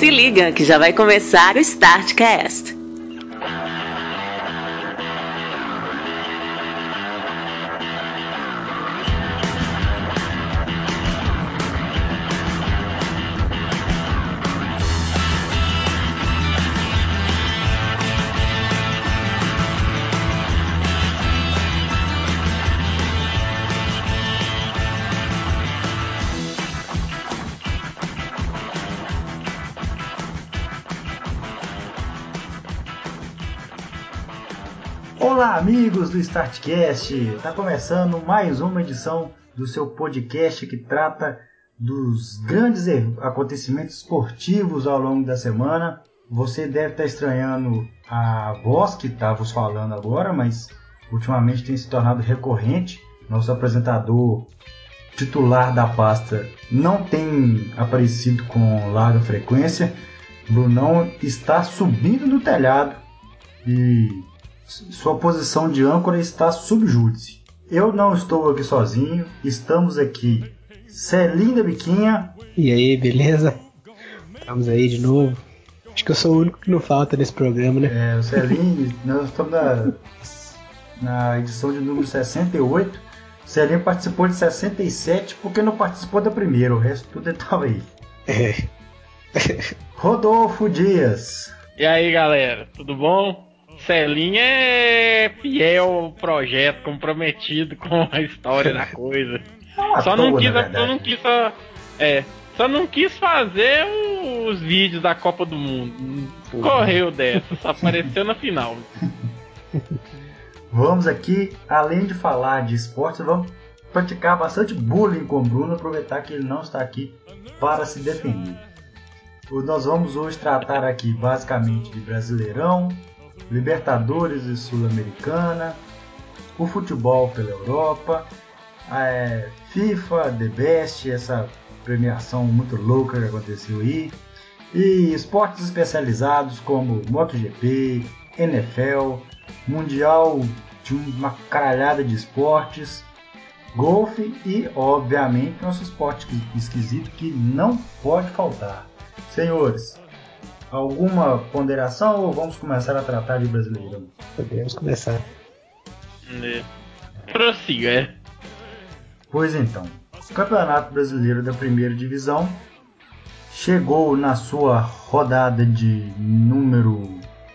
Se liga que já vai começar o Startcast. Olá, amigos do Startcast! Está começando mais uma edição do seu podcast que trata dos grandes acontecimentos esportivos ao longo da semana. Você deve estar estranhando a voz que está vos falando agora, mas ultimamente tem se tornado recorrente. Nosso apresentador titular da pasta não tem aparecido com larga frequência. Brunão está subindo no telhado e sua posição de âncora está sob júdice. Eu não estou aqui sozinho, estamos aqui Celinho Biquinha. E aí, beleza? Estamos aí de novo. Acho que eu sou o único que não falta nesse programa, né? O Celinho, nós estamos na edição de número 68. O Celinho participou de 67 porque não participou da primeira, o resto tudo estava aí. Rodolfo Dias. E aí, galera, tudo bom? Celinho é fiel ao projeto, comprometido com a história da coisa. Só não quis fazer os vídeos da Copa do Mundo. Correu dessa, só apareceu na final. Vamos aqui, além de falar de esportes, vamos praticar bastante bullying com o Bruno, aproveitar que ele não está aqui para se defender. Nós vamos hoje tratar aqui basicamente de Brasileirão, Libertadores e Sul-Americana, o futebol pela Europa, a FIFA, The Best, essa premiação muito louca que aconteceu aí, e esportes especializados como MotoGP, NFL, Mundial de uma caralhada de esportes, golfe e, obviamente, nosso esporte esquisito que não pode faltar. Senhores, alguma ponderação ou vamos começar a tratar de Brasileirão? Podemos começar. Prossiga. Pois então, o Campeonato Brasileiro da Primeira Divisão chegou na sua rodada de número...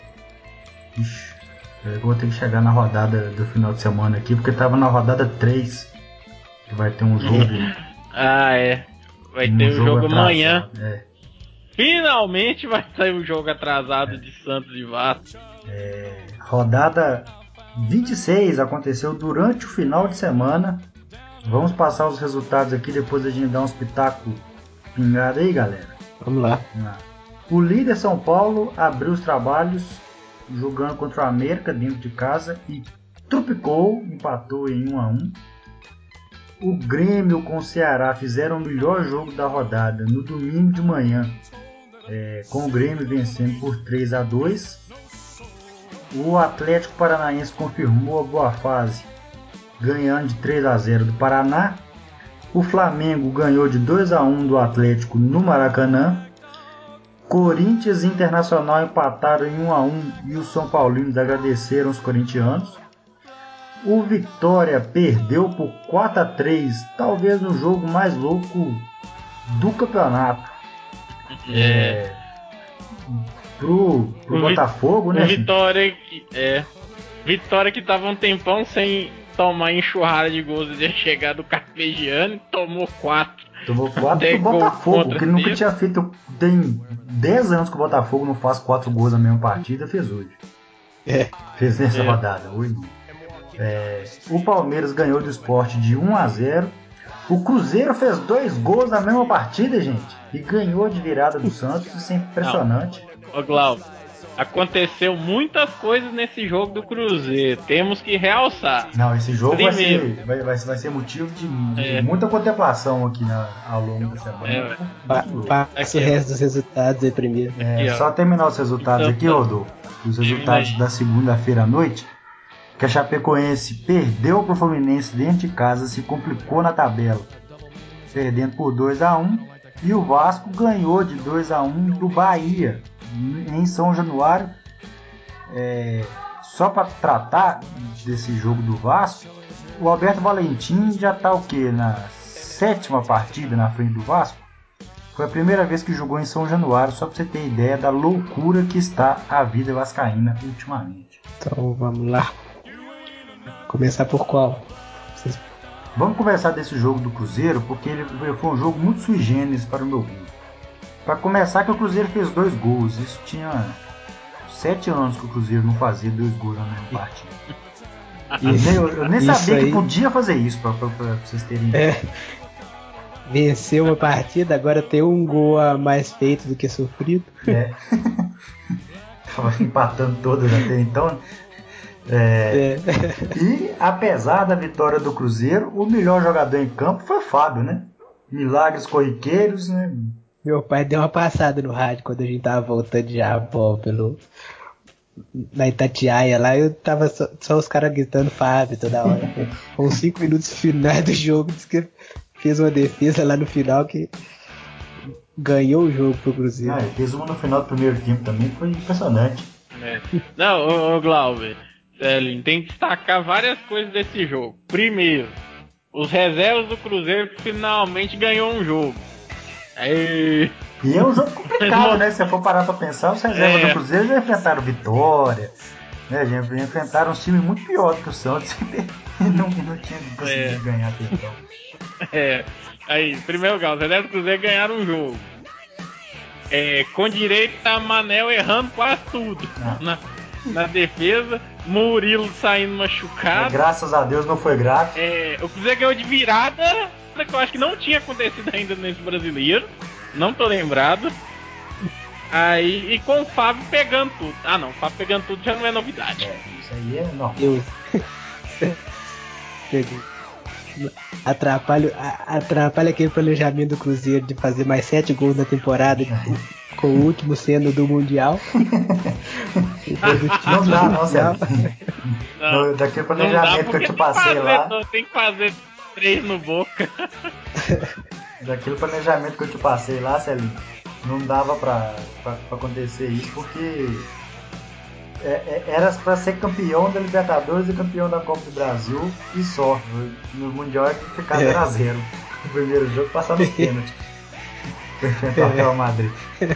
eu vou ter que chegar na rodada do final de semana aqui, porque estava na rodada 3, que vai ter um jogo... Vai ter um jogo amanhã. Finalmente vai sair o jogo atrasado de Santos e Vasco. Rodada 26 aconteceu durante o final de semana. Vamos passar os resultados aqui, depois a gente dá uns pitacos pingados aí, galera. Vamos lá. O líder São Paulo abriu os trabalhos jogando contra o América dentro de casa e trupicou, empatou em 1-1. O Grêmio com o Ceará fizeram o melhor jogo da rodada no domingo de manhã, com o Grêmio vencendo por 3-2. O Atlético Paranaense confirmou a boa fase, ganhando de 3-0 do Paraná. O Flamengo ganhou de 2-1 do Atlético no Maracanã. Corinthians e Internacional empataram em 1-1 e os São Paulinos agradeceram os corintianos. O Vitória perdeu por 4-3, talvez o jogo mais louco do campeonato. Pro Botafogo, né? Vitória que tava um tempão sem tomar enxurrada de gols de chegar do Carpegiani, tomou 4. Tomou 4 do Botafogo, que nunca tinha feito. Tem 10 anos que o Botafogo não faz 4 gols na mesma partida, fez hoje. Fez nessa rodada, hoje. O Palmeiras ganhou do Sport de 1-0. O Cruzeiro fez 2 gols na mesma partida, gente, e ganhou de virada do Santos. Isso é impressionante. Ô Glauco, aconteceu muitas coisas nesse jogo do Cruzeiro, temos que realçar. Não, esse jogo vai ser motivo de muita contemplação aqui ao longo da semana. Passa o resto dos resultados aí primeiro. Só terminar os resultados aqui, Rodolfo. Os resultados da segunda-feira à noite. Que a Chapecoense perdeu para o Fluminense dentro de casa, se complicou na tabela, perdendo por 2-1. E o Vasco ganhou de 2-1 do Bahia em São Januário. Só para tratar desse jogo do Vasco, o Alberto Valentim já está o quê? Na 7ª partida na frente do Vasco. Foi a primeira vez que jogou em São Januário, só para você ter ideia da loucura que está a vida vascaína ultimamente. Então vamos lá. Começar por qual? Vamos começar desse jogo do Cruzeiro, porque ele foi um jogo muito sui generis para o meu gosto. Para começar, que o Cruzeiro fez 2 gols. Isso tinha 7 anos que o Cruzeiro não fazia 2 gols na mesma partida. Eu nem sabia que podia fazer isso, para vocês terem ideia. Venceu uma partida, agora tem um gol a mais feito do que sofrido. Tava empatando todas até então. E apesar da vitória do Cruzeiro, o melhor jogador em campo foi o Fábio, né? Milagres corriqueiros, né? Meu pai deu uma passada no rádio quando a gente tava voltando de Japão na Itatiaia lá, eu tava só os caras gritando Fábio toda hora. Com 5 minutos finais do jogo, disse que fez uma defesa lá no final que ganhou o jogo pro Cruzeiro. Fez uma no final do primeiro tempo também, foi impressionante. Não, ô Glauber, tem que destacar várias coisas desse jogo. Primeiro, os reservas do Cruzeiro finalmente ganhou um jogo. E é um jogo complicado, né? Se você for parar pra pensar, os reservas do Cruzeiro já enfrentaram Vitória, né? Já enfrentaram um time muito pior do que o Santos e não tinha conseguido ganhar até então. Aí, primeiro lugar, os reservas do Cruzeiro ganharam um jogo. Com direito a Manel errando quase tudo na defesa, Murilo saindo machucado. Graças a Deus não foi grave. O Cruzeiro ganhou de virada, que eu acho que não tinha acontecido ainda nesse brasileiro. Não tô lembrado. Aí, e com o Fábio pegando tudo. Não, o Fábio pegando tudo já não é novidade. Isso aí é normal. Atrapalha aquele planejamento do Cruzeiro de fazer mais 7 gols na temporada, com o último sendo do Mundial. Não dá, não, Sérgio. Daquele planejamento que eu te passei lá. Tem que fazer 3 no Boca. Daquele planejamento que eu te passei lá, Celinho, não dava pra acontecer isso, porque era pra ser campeão da Libertadores e campeão da Copa do Brasil e só. No Mundial é que ficar 0-0. O primeiro jogo passar nos pênaltis. Pra enfrentar o Real Madrid.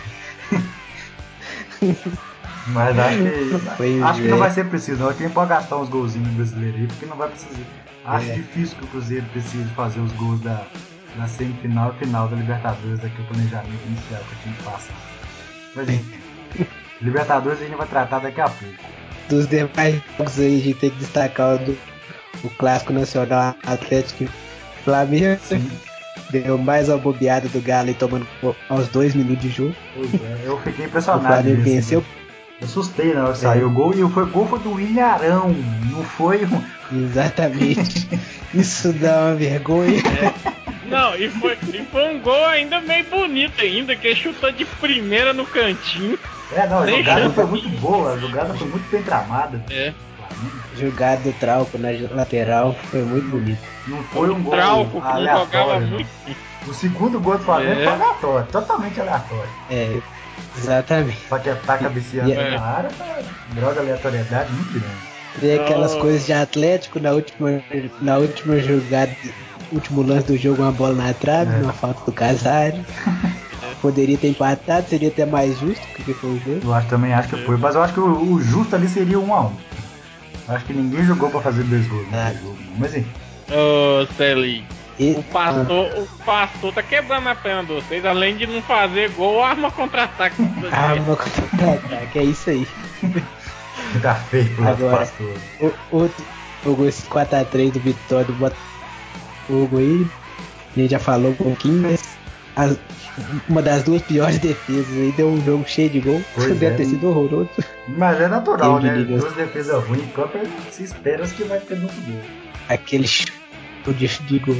Mas acho que não vai ser preciso, não. Acho que nem pode gastar uns golzinhos no brasileiro aí, porque não vai precisar. Acho difícil que o Cruzeiro precise fazer os gols da semifinal e final da Libertadores, daquele planejamento inicial que eu tinha que passar. Mas enfim, Libertadores a gente vai tratar daqui a pouco. Dos demais jogos aí, a gente tem que destacar o Clássico Nacional Atlético Flamengo. Sim. Deu mais uma bobeada do Galo e tomando aos 2 minutos de jogo. Eu fiquei impressionado. O Flamengo venceu. Eu assustei na hora que saiu o gol, e o gol foi do Ilharão, não foi um... Exatamente. Isso dá uma vergonha. Não, e foi um gol ainda meio bonito ainda, que chutou de primeira no cantinho. A jogada foi muito boa, a jogada foi muito bem tramada. Jogada do Trauco na lateral foi muito bonito. Não foi um gol Trauco, aleatório. Jogava muito. O segundo gol do Flamengo foi aleatório, totalmente aleatório. Exatamente. Só que tá cabeceando na área, grau de aleatoriedade muito grande. Tem aquelas coisas de Atlético na última jogada, último lance do jogo, uma bola na trave, uma falta do Casares. Poderia ter empatado, seria até mais justo que foi o jogo. Eu também acho que foi, mas eu acho que o justo ali seria 1-1. Acho que ninguém jogou pra fazer 2 gols nesse jogo. Mas enfim. Ô, Celinho, o pastor tá quebrando a perna de vocês, além de não fazer gol, arma contra-ataque. Arma contra-ataque, é isso aí. Tá feio pro lado do pastor. Esse 4-3 do Vitória do Botafogo aí, a gente já falou um pouquinho, mas uma das 2 piores defesas aí, deu um jogo cheio de gol. Deve ter sido horroroso. Mas é natural, né? 2 defesas ruins em campo, se espera que vai ter muito gol. Aquele chute de gol.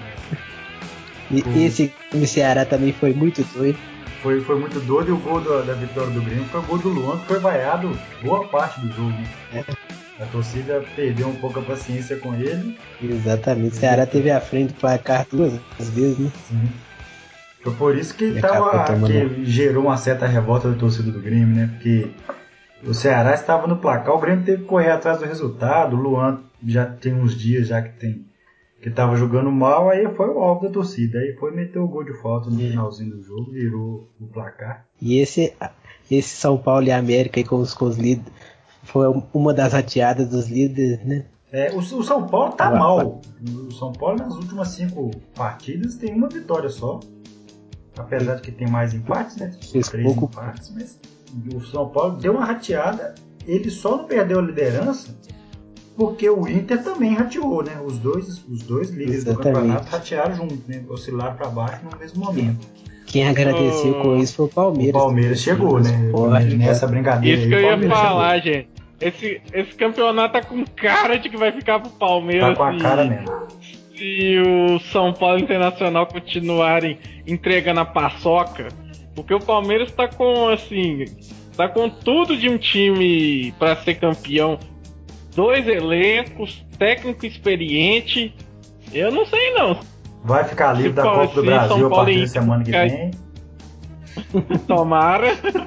E esse Ceará também foi muito doido. Foi muito doido, e o gol da vitória do Grêmio foi o gol do Luan, que foi vaiado boa parte do jogo. A torcida perdeu um pouco a paciência com ele. Exatamente, o Ceará teve à frente do placar 2 vezes, né? Sim. Foi por isso que, que gerou uma certa revolta da torcida do Grêmio, né? Porque o Ceará estava no placar, o Grêmio teve que correr atrás do resultado. O Luan já tem uns dias já que estava jogando mal, aí foi o alvo da torcida. Aí foi meter o gol de falta no finalzinho do jogo, virou o placar. E esse São Paulo e América aí com os líderes foi uma das rateadas dos líderes, né? O São Paulo tá mal. O São Paulo nas últimas 5 partidas tem uma vitória só. Apesar de que tem mais empates, né? 3 empates, mas o São Paulo deu uma rateada. Ele só não perdeu a liderança porque o Inter também rateou, né? Os dois líderes do campeonato ratearam junto, né? Oscilaram para baixo no mesmo momento. Quem agradeceu com isso foi o Palmeiras. O Palmeiras chegou, né? Nessa brincadeira isso aí. Isso que eu ia falar, gente. Esse campeonato tá com cara de que vai ficar pro Palmeiras. Tá com a cara mesmo. Se o São Paulo Internacional continuarem entregando a paçoca, porque o Palmeiras tá com tudo de um time para ser campeão, 2 elencos, técnico experiente, eu não sei não. Vai ficar livre da Copa do Brasil a partir da semana que vem. Tomara.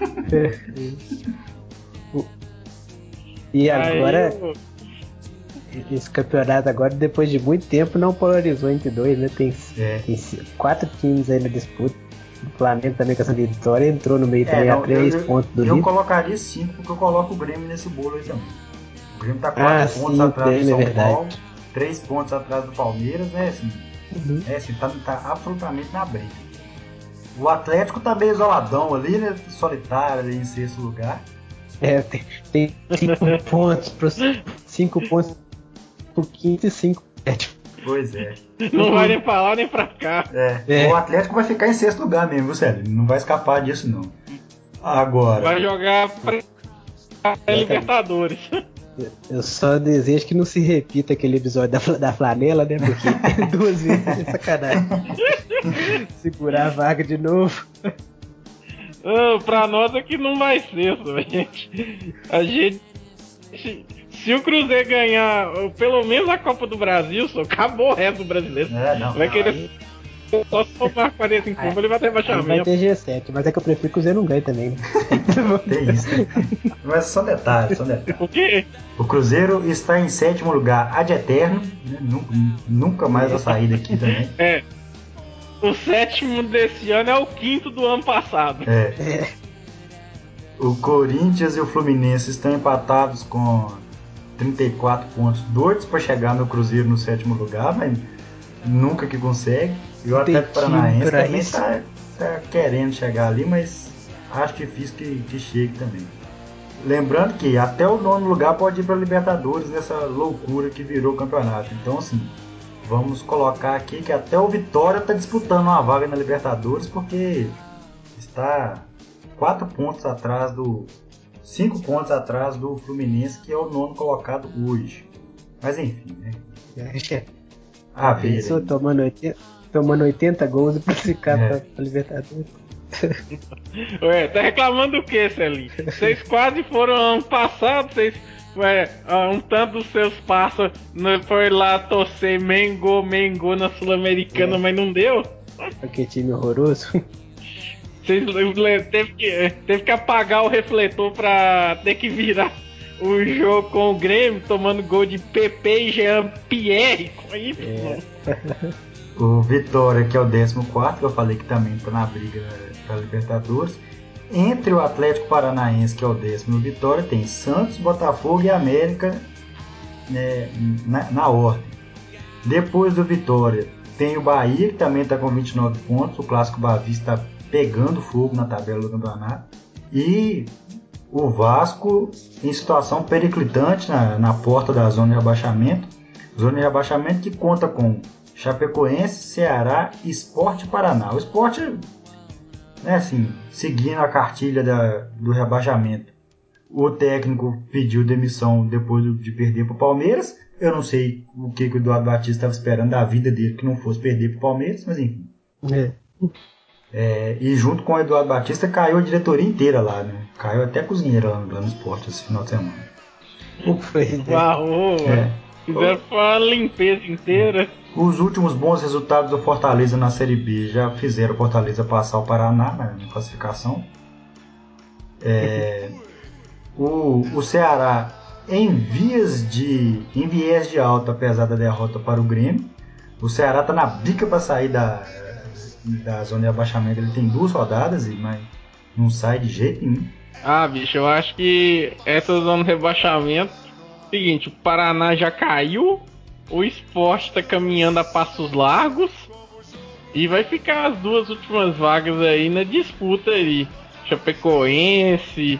E agora esse campeonato agora, depois de muito tempo, não polarizou entre dois, né? Tem 4 times aí na disputa. O Flamengo também com essa vitória entrou no meio também a 3 pontos do líder. Eu colocaria 5, porque eu coloco o Grêmio nesse bolo aí também. O Grêmio tá 4 pontos atrás do São Paulo, 3 pontos atrás do Palmeiras, né? Assim, tá absolutamente na briga. O Atlético tá meio isoladão ali, né? Solitário ali em 6º lugar. Tem 5 pontos pro 5º e 5 pro sétimo. Pois é. Não vai nem pra lá nem pra cá. O Atlético vai ficar em 6º lugar mesmo, viu, Célio? Não vai escapar disso, não. Agora. Vai jogar pra Libertadores. Eu só desejo que não se repita aquele episódio da flanela, né? Porque 2 vezes é sacanagem. Segurar a vaga de novo. Pra nós aqui não vai ser, gente. Se o Cruzeiro ganhar pelo menos a Copa do Brasil, acabou o resto do brasileiro. Vai querer só somar 45 pontos, ele vai ter baixamento. Vai ter G7, mas é que eu prefiro que o Cruzeiro não ganhe também. Né? Tem isso. Mas são detalhes. O quê? O Cruzeiro está em 7º lugar ad eterno, né? Nunca mais vai sair daqui também. O 7º desse ano é o 5º do ano passado. O Corinthians e o Fluminense estão empatados com 34 pontos, doidos para chegar no Cruzeiro no 7º lugar, mas nunca que consegue. E o Atlético Paranaense também tá querendo chegar ali, mas acho difícil que chegue também. Lembrando que até o 9º lugar pode ir para Libertadores nessa loucura que virou o campeonato. Então, assim, vamos colocar aqui que até o Vitória está disputando uma vaga na Libertadores, porque está 5 pontos atrás do Fluminense, que é o 9º colocado hoje. Mas enfim, né? Pensou tomando 80 gols e pra ficar pra Libertadores. Ué, tá reclamando do que, Celinho? Vocês quase foram ano passado, um tanto dos seus parceiros foi lá torcer Mengô na Sul-Americana, mas não deu? Que time horroroso. Teve que apagar o refletor pra ter que virar o jogo com o Grêmio, tomando gol de PP e Jean-Pierre com Y. O Vitória, que é o 14º, que eu falei que também está na briga para Libertadores. Entre o Atlético Paranaense, que é o 10º, Vitória, tem Santos, Botafogo e América, né, na ordem. Depois do Vitória tem o Bahia, que também está com 29 pontos. O Clássico Bavista está pegando fogo na tabela do campeonato. E o Vasco em situação periclitante na porta da zona de rebaixamento. Zona de rebaixamento que conta com Chapecoense, Ceará e Sport Paraná. O Sport, né, assim, seguindo a cartilha do rebaixamento. O técnico pediu demissão depois de perder para o Palmeiras. Eu não sei o que o Eduardo Batista estava esperando da vida dele que não fosse perder para o Palmeiras, mas enfim. E junto com o Eduardo Batista caiu a diretoria inteira lá, né? Caiu até a cozinheira lá no Sport esse final de semana. Fizeram uma limpeza inteira. Os últimos bons resultados do Fortaleza na Série B já fizeram o Fortaleza passar o Paraná na classificação. O Ceará em viés de alta, apesar da derrota para o Grêmio. O Ceará está na bica para sair da zona de abaixamento. Ele tem 2 rodadas, mas não sai de jeito nenhum. Ah, bicho, eu acho que essa zona de rebaixamento... Seguinte, o Paraná já caiu, o Sport tá caminhando a passos largos e vai ficar as 2 últimas vagas aí na disputa aí. Chapecoense,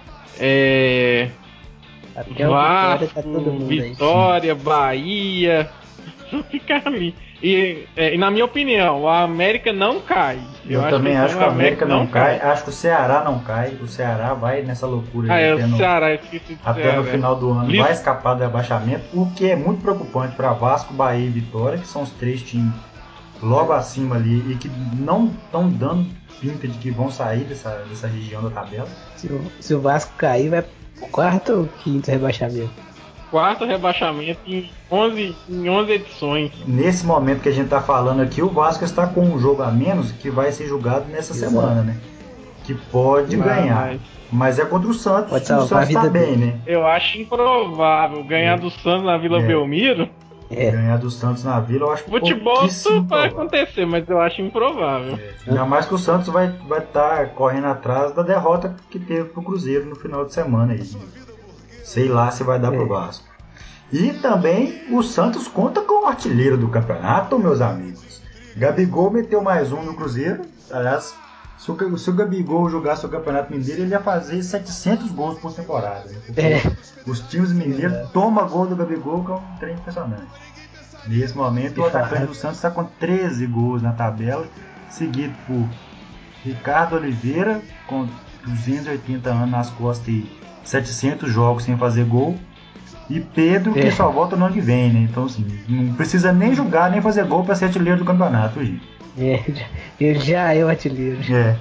Vasco, tá todo mundo Vitória, aí, Bahia, vão ficar ali. E na minha opinião, a América não cai. Eu também acho que a América não cai. Acho que o Ceará não cai. O Ceará vai nessa loucura aí até no final do ano. Vai escapar do rebaixamento, o que é muito preocupante para Vasco, Bahia e Vitória, que são os 3 times logo acima ali e que não estão dando pinta de que vão sair dessa região da tabela. Se o Vasco cair, vai pro 4º ou 5º rebaixamento? 4º rebaixamento em 11 edições. Nesse momento que a gente está falando aqui, o Vasco está com um jogo a menos que vai ser julgado nessa semana, né? Que pode ganhar. Mas é contra o Santos. O Santos está bem, né? Eu acho improvável ganhar do Santos na Vila Belmiro. Ganhar do Santos na Vila, eu acho futebol tudo vai acontecer, mas eu acho improvável. Ainda mais que o Santos vai estar correndo atrás da derrota que teve pro Cruzeiro no final de semana aí. Sei lá se vai dar pro Vasco. E também o Santos conta com o artilheiro do campeonato, meus amigos. Gabigol meteu mais um no Cruzeiro. Aliás, se o Gabigol jogasse o Campeonato Mineiro, ele ia fazer 700 gols por temporada. Os times mineiros tomam gol do Gabigol, que é um trem impressionante. Nesse momento, o atacante do Santos está com 13 gols na tabela, seguido por Ricardo Oliveira, com 280 anos nas costas e 700 jogos sem fazer gol, e Pedro, que só volta no ano que vem, né? Então, assim, não precisa nem jogar, nem fazer gol para ser artilheiro do campeonato, gente. Ele já é o artilheiro.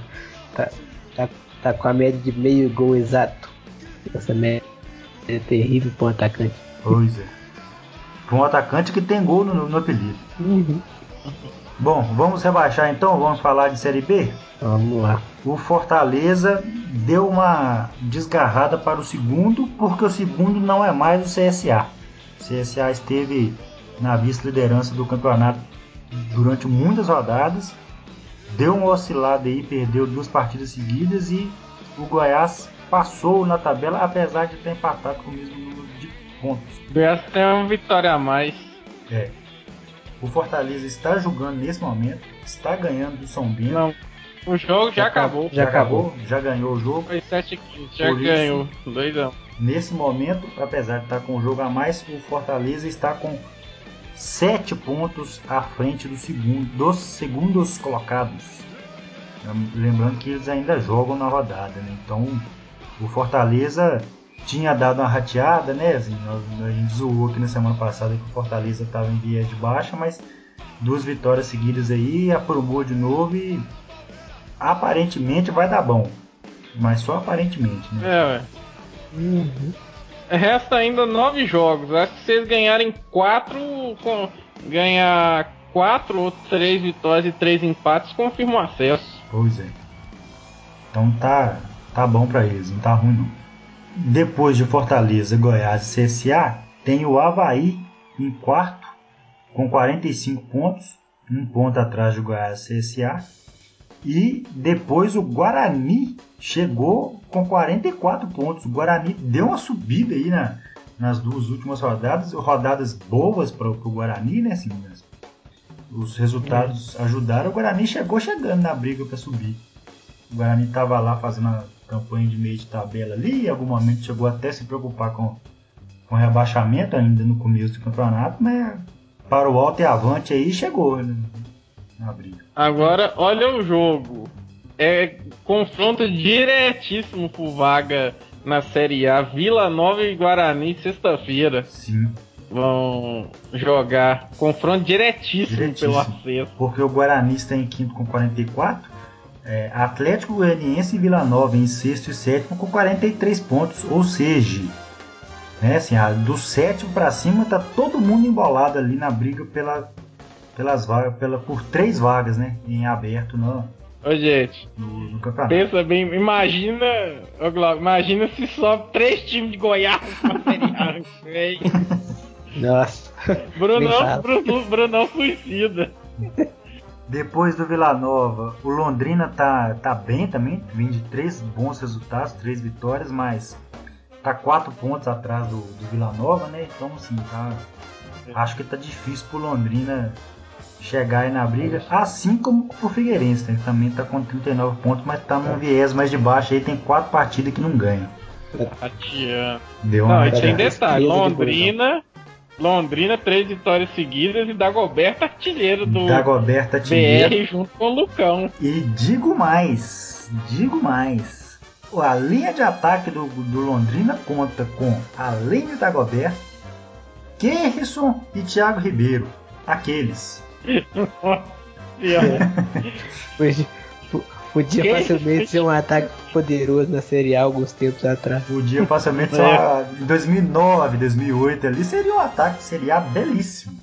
Tá com a média de meio gol exato. Essa média é terrível para um atacante. Pois é. Para um atacante que tem gol no apelido. Bom, vamos rebaixar então, vamos falar de Série B? Vamos lá. O Fortaleza deu uma desgarrada para o segundo, porque o segundo não é mais o CSA. O CSA esteve na vice-liderança do campeonato durante muitas rodadas, deu uma oscilada aí, perdeu 2 partidas seguidas e o Goiás passou na tabela, apesar de ter empatado com o mesmo número de pontos. O Goiás tem uma vitória a mais. O Fortaleza está jogando nesse momento, está ganhando do São Bento. Não, o jogo já acabou. Já acabou? Já ganhou o jogo? Foi 7-15, já ganhou. 2-1. Nesse momento, apesar de estar com o jogo a mais, o Fortaleza está com 7 pontos à frente dos segundos colocados. Lembrando que eles ainda jogam na rodada, né? Então o Fortaleza tinha dado uma rateada, né? Assim, a gente zoou aqui na semana passada que o Fortaleza estava em viés de baixa, mas 2 vitórias seguidas aí, aprumou de novo e aparentemente vai dar bom. Mas só aparentemente, né? Resta ainda 9 jogos. Acho que se eles ganharem 4, ganhar 4 ou 3 vitórias e 3 empates, confirma o acesso. Pois é. Então tá bom pra eles, não tá ruim não. Depois de Fortaleza, Goiás e CSA, tem o Avaí em quarto, com 45 pontos, 1 ponto atrás do Goiás e CSA. E depois o Guarani chegou com 44 pontos. O Guarani deu uma subida aí nas 2 últimas rodadas boas para o Guarani, né? Assim, os resultados ajudaram. O Guarani chegando na briga para subir. O Guarani estava lá fazendo uma campanha de meio de tabela ali. Em algum momento chegou até a se preocupar com rebaixamento ainda no começo do campeonato, mas para o alto e avante aí chegou, né? Agora, olha o jogo. É confronto diretíssimo por vaga na Série A. Vila Nova e Guarani, sexta-feira. Sim. Vão jogar. Confronto diretíssimo pelo acesso. Porque o Guarani está em quinto com 44. Atlético Goianiense e Vila Nova em sexto e sétimo com 43 pontos. Ou seja, Né, assim, do sétimo para cima tá todo mundo embolado ali na briga pelas vagas, por 3 vagas, né, em aberto no gente, campeonato. Pensa bem, imagina, Glauco, imagina se sobe 3 times de Goiás pra Série A, velho. Nossa. Brunão suicida. Depois do Vila Nova, o Londrina tá bem também, vem de 3 bons resultados, 3 vitórias, mas tá 4 pontos atrás do Vila Nova, né? Então, assim, acho que tá difícil pro Londrina chegar aí na briga, assim como pro Figueirense, né? Que também tá com 39 pontos, mas tá num viés mais de baixo aí, tem 4 partidas que não ganham. Deu uma não, e tem detalhe, Londrina 3 vitórias seguidas e Dagoberto artilheiro do BR junto com o Lucão. E digo mais, a linha de ataque do Londrina conta com, além de Dagoberto, Kerrison e Thiago Ribeiro, aqueles. Podia facilmente ser um ataque poderoso na Série A alguns tempos atrás. Podia facilmente ser em 2009, 2008 ali, seria um ataque de Série A belíssimo.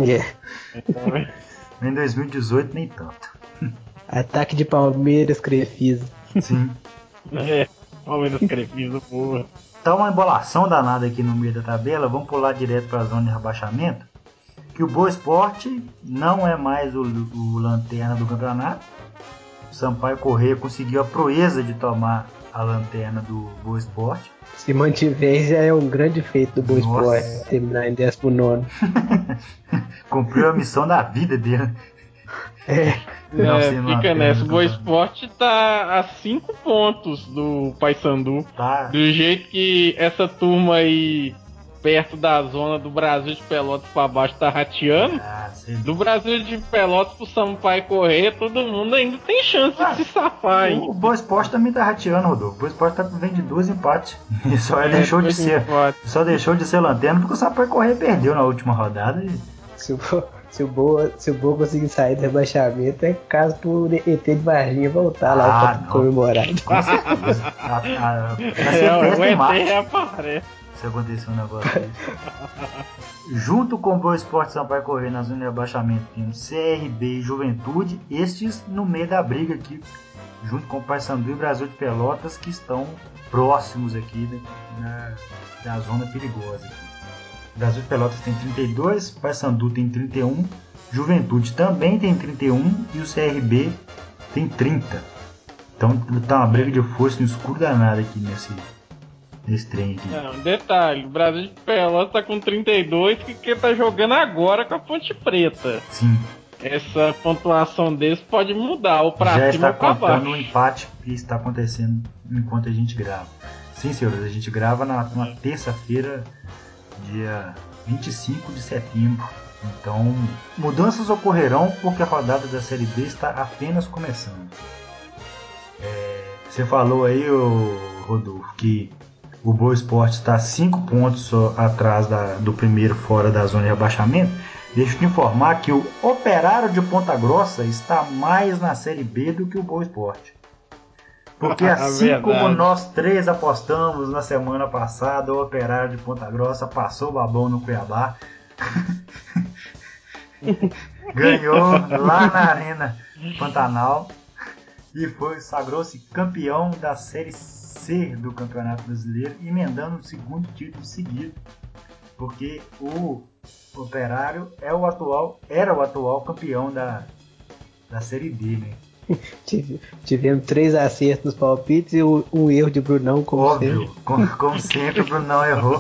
Em 2018 nem tanto. Ataque de Palmeiras, Crefisa. Sim. Palmeiras, Crefisa, porra. Tá uma embolação danada aqui no meio da tabela, vamos pular direto para a zona de rebaixamento. Que o Boa Esporte não é mais o lanterna do campeonato. O Sampaio Corrêa conseguiu a proeza de tomar a lanterna do Boa Esporte. Se mantiver, já é um grande feito do Boa Esporte terminar em 19º. Cumpriu a missão da vida dele. Fica nessa. O Boa Esporte tá a 5 pontos do Paysandu. Tá. Do jeito que essa turma aí perto da zona do Brasil de Pelotas pra baixo tá rateando. Do Brasil de Pelotas pro Sampaio Corrêa, todo mundo ainda tem chance de se safar, hein? O Boa Esporte também tá rateando, Rodolfo. O Boa Esporte vem de 2 empates. E só deixou de ser lanterna porque o Sampaio Corrêa perdeu na última rodada. Se o Boa conseguir sair do rebaixamento, é caso pro ET de Varginha voltar lá pra comemorar. Com certeza. O ET reaparece. Se acontecer um negócio desse. Junto com o Boa Esporte e Sampaio Corrêa na zona de rebaixamento, temos CRB e Juventude, estes no meio da briga aqui, junto com o Paysandu e o Brasil de Pelotas, que estão próximos aqui da zona perigosa. O Brasil de Pelotas tem 32, o Paysandu tem 31, Juventude também tem 31 e o CRB tem 30. Então tá uma briga de força no escuro danado aqui nesse trem aqui. Não, detalhe, o Brasil de Pelotas tá com 32, que tá jogando agora com a Ponte Preta. Sim. Essa pontuação deles pode mudar, ou pra já cima ou pra baixo. Já está contando um empate que está acontecendo enquanto a gente grava. Sim, senhores, a gente grava numa terça-feira, dia 25 de setembro. Então, mudanças ocorrerão porque a rodada da Série B está apenas começando. Você falou aí, Rodolfo, que o Boa Esporte está 5 pontos só atrás do primeiro fora da zona de rebaixamento. Deixa eu te informar que o Operário de Ponta Grossa está mais na Série B do que o Boa Esporte. Porque assim como nós 3 apostamos na semana passada, o Operário de Ponta Grossa passou o babão no Cuiabá. Ganhou lá na Arena Pantanal e sagrou-se campeão da Série C do Campeonato Brasileiro, emendando o segundo título seguido, porque o Operário era o atual campeão da Série D, né? Tivemos 3 acertos nos palpites e um erro de Brunão, como sempre. Como sempre, o Brunão errou.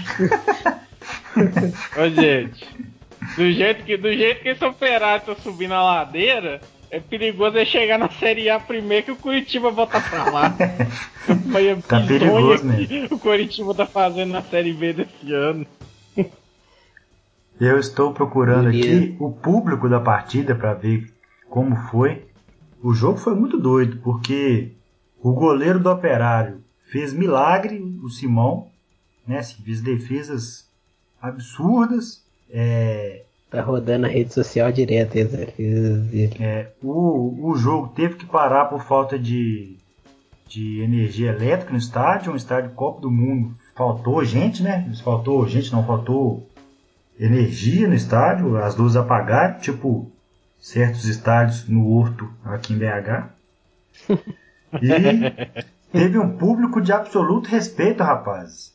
Ô, gente, do jeito que esse Operário tá subindo a ladeira, é perigoso ele chegar na Série A primeiro que o Curitiba volta pra lá. Tá perigoso mesmo. O Curitiba tá fazendo na Série B desse ano. Eu estou procurando aqui o público da partida para ver como foi. O jogo foi muito doido, porque o goleiro do Operário fez milagre, o Simão, né? Fez defesas absurdas. Tá rodando a rede social direto. O jogo teve que parar por falta de energia elétrica no estádio, um estádio Copa do Mundo faltou gente, né? Faltou gente, não faltou energia no estádio, as luzes apagaram, tipo certos estádios no Horto aqui em BH. E teve um público de absoluto respeito, rapazes.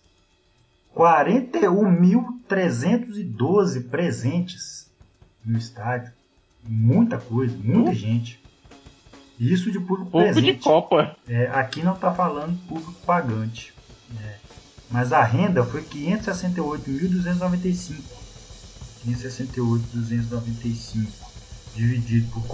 41.312 presentes no estádio. Muita coisa, muita gente. Isso de público presente. De Copa. Aqui não está falando público pagante. Mas a renda foi 568.295. 568.295 dividido por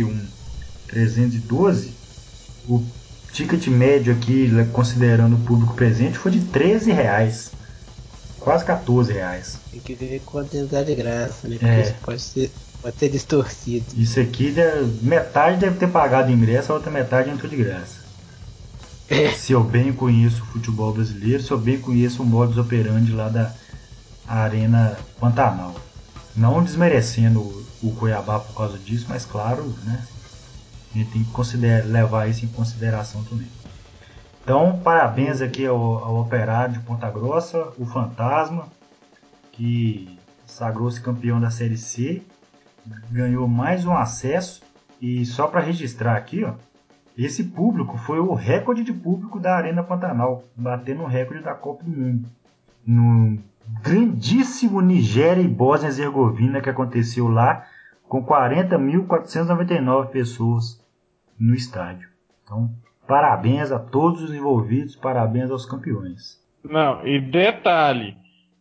41.312. O ticket médio aqui, considerando o público presente, foi de R$13. Quase R$14. Tem que ver quanto dá de graça, né? Porque isso pode ser distorcido. Isso aqui, metade deve ter pagado ingresso, a outra metade entrou de graça. Se eu bem conheço o futebol brasileiro, se eu bem conheço o modus operandi lá da Arena Pantanal. Não desmerecendo o Cuiabá por causa disso, mas claro, né? A gente tem que levar isso em consideração também. Então, parabéns aqui ao Operário de Ponta Grossa, o Fantasma, que sagrou-se campeão da Série C, ganhou mais um acesso. E só para registrar aqui, ó, esse público foi o recorde de público da Arena Pantanal, batendo o recorde da Copa do Mundo. No grandíssimo Nigéria e Bósnia e Herzegovina, que aconteceu lá, com 40.499 pessoas no estádio. Então, parabéns a todos os envolvidos, parabéns aos campeões. Não, e detalhe,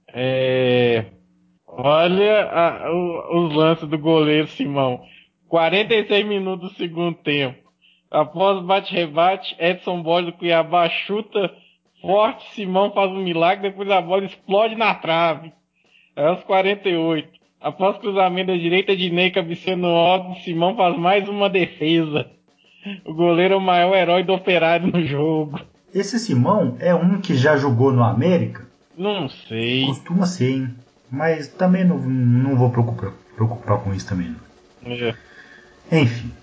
olha os lances do goleiro Simão. 46 minutos do segundo tempo. Após bate-rebate, Edson Borges do Cuiabá chuta forte, Simão faz um milagre, depois a bola explode na trave. Aos 48. Após cruzamento da direita de Ney cabeceando alto, Simão faz mais uma defesa. O goleiro é o maior herói do Operário no jogo. Esse Simão é um que já jogou no América? Não sei. Costuma ser, hein? Mas também não vou preocupar com isso também. Enfim.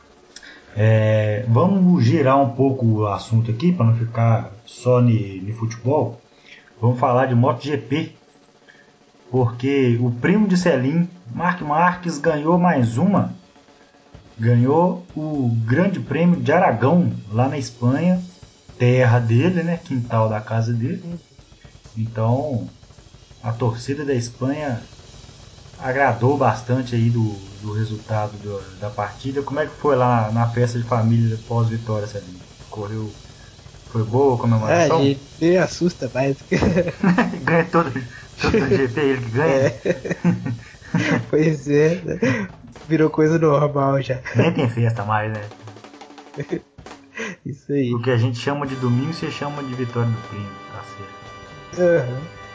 Vamos girar um pouco o assunto aqui, para não ficar só no futebol. Vamos falar de MotoGP. Porque o primo de Selim, Marc Marques, ganhou mais uma. Ganhou o Grande Prêmio de Aragão, lá na Espanha. Terra dele, né? Quintal da casa dele. Então, a torcida da Espanha agradou bastante aí do resultado da partida. Como é que foi lá na festa de família pós-vitória, Selim? Foi boa a comemoração? A gente assusta mais. Ganha todo GP, ele que ganha. Pois é, né? Virou coisa normal já. Nem tem festa mais, né? Isso aí. O que a gente chama de domingo, você chama de vitória do primo, tá certo.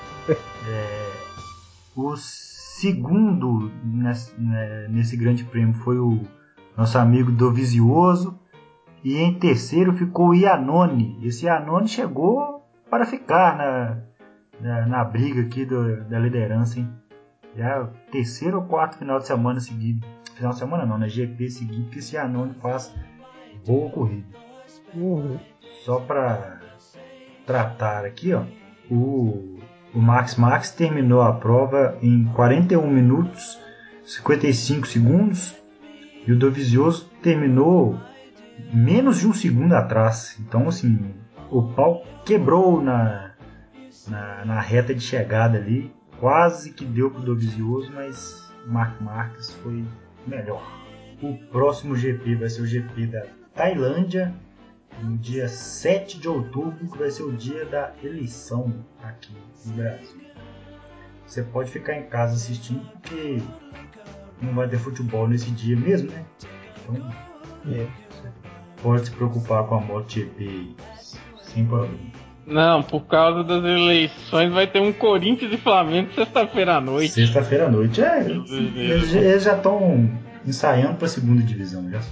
O segundo nesse grande prêmio foi o nosso amigo Dovizioso. E em terceiro ficou o Iannone. Esse Iannone chegou para ficar na briga aqui da liderança, hein? Já terceiro ou quarto final de semana seguido. Final de semana não, né? GP seguido, que esse Iannone faz boa corrida. Só para tratar aqui, ó, o Max terminou a prova em 41 minutos 55 segundos e o Dovizioso terminou menos de um segundo atrás. Então, assim, o pau quebrou na reta de chegada ali. Quase que deu pro Dovizioso, mas Marc Marques foi melhor. O próximo GP vai ser o GP da Tailândia, no dia 7 de outubro, que vai ser o dia da eleição aqui no Brasil. Você pode ficar em casa assistindo, porque não vai ter futebol nesse dia mesmo, né? Então, pode se preocupar com a MotoGP sem problema. Não, por causa das eleições vai ter um Corinthians e Flamengo sexta-feira à noite. Sexta-feira à noite, eles já estão ensaiando para a segunda divisão, já.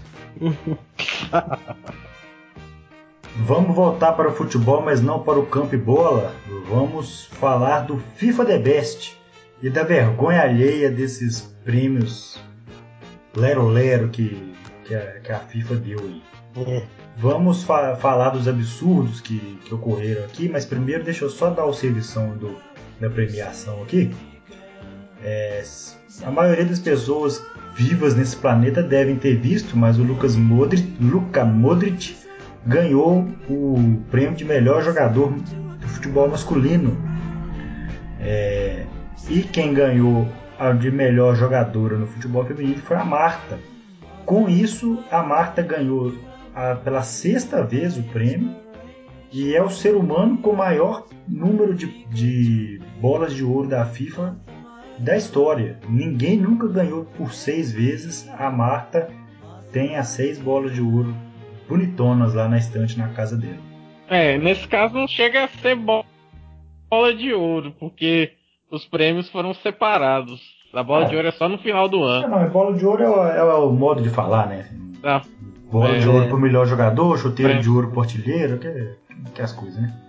Vamos voltar para o futebol, mas não para o campo e bola. Vamos falar do FIFA The Best e da vergonha alheia desses prêmios lero-lero que a FIFA deu aí. Vamos falar dos absurdos que ocorreram aqui, mas primeiro deixa eu só dar o servição da premiação aqui. A maioria das pessoas vivas nesse planeta devem ter visto, mas o Luka Modric ganhou o prêmio de melhor jogador do futebol masculino. E quem ganhou a de melhor jogadora no futebol feminino foi a Marta. Com isso, a Marta ganhou pela 6ª vez o prêmio e é o ser humano com o maior número de bolas de ouro da FIFA da história. Ninguém nunca ganhou por 6 vezes. A Marta tem as 6 bolas de ouro bonitonas lá na estante na casa dela. Nesse caso não chega a ser bola de ouro, porque os prêmios foram separados. A bola de ouro é só no final do ano. Não, bola de ouro é o modo de falar, né? Bola de ouro pro melhor jogador, chuteiro de ouro pro artilheiro, que é as coisas, né?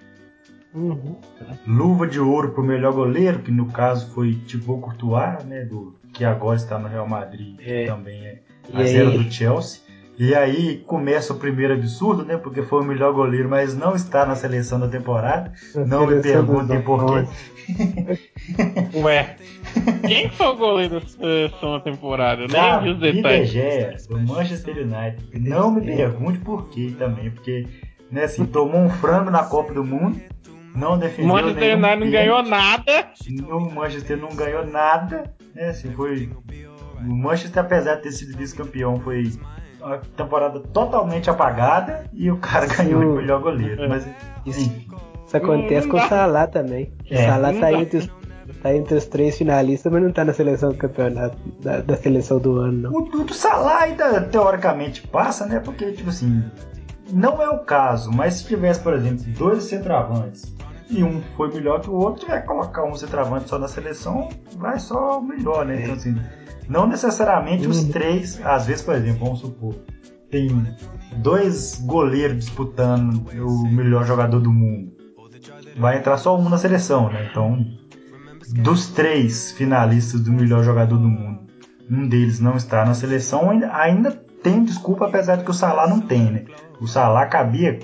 Luva de ouro pro melhor goleiro, que no caso foi Thibaut Courtois, né? Que agora está no Real Madrid, também é a 0 do Chelsea. E aí começa o primeiro absurdo, né? Porque foi o melhor goleiro, mas não está na seleção da temporada. Não me perguntem por quê. Ué, quem foi o goleiro da seleção da temporada? Eu nem vi os detalhes. De Gea, do Manchester United. Não me pergunte por quê também, porque né, assim, tomou um frango na Copa do Mundo, não defendeu. O Manchester United não ganhou nada. O Manchester não ganhou nada. Né, assim, o Manchester, apesar de ter sido vice-campeão, foi uma temporada totalmente apagada e o cara ganhou o melhor goleiro. Mas, isso acontece com o Salah também. O Salah tá entre os 3 finalistas, mas não tá na seleção do campeonato, da seleção do ano, não. O do Salah ainda teoricamente passa, né? Porque, tipo assim, não é o caso, mas se tivesse, por exemplo, 2 centroavantes e um foi melhor que o outro, vai colocar um centroavante só na seleção, vai só o melhor, né? Então, assim, não necessariamente os 3, às vezes, por exemplo, vamos supor, tem 2 goleiros disputando o melhor jogador do mundo, vai entrar só um na seleção, né? Então, dos 3 finalistas do melhor jogador do mundo, um deles não está na seleção, ainda tem desculpa, apesar de que o Salah não tem, né? O Salah cabia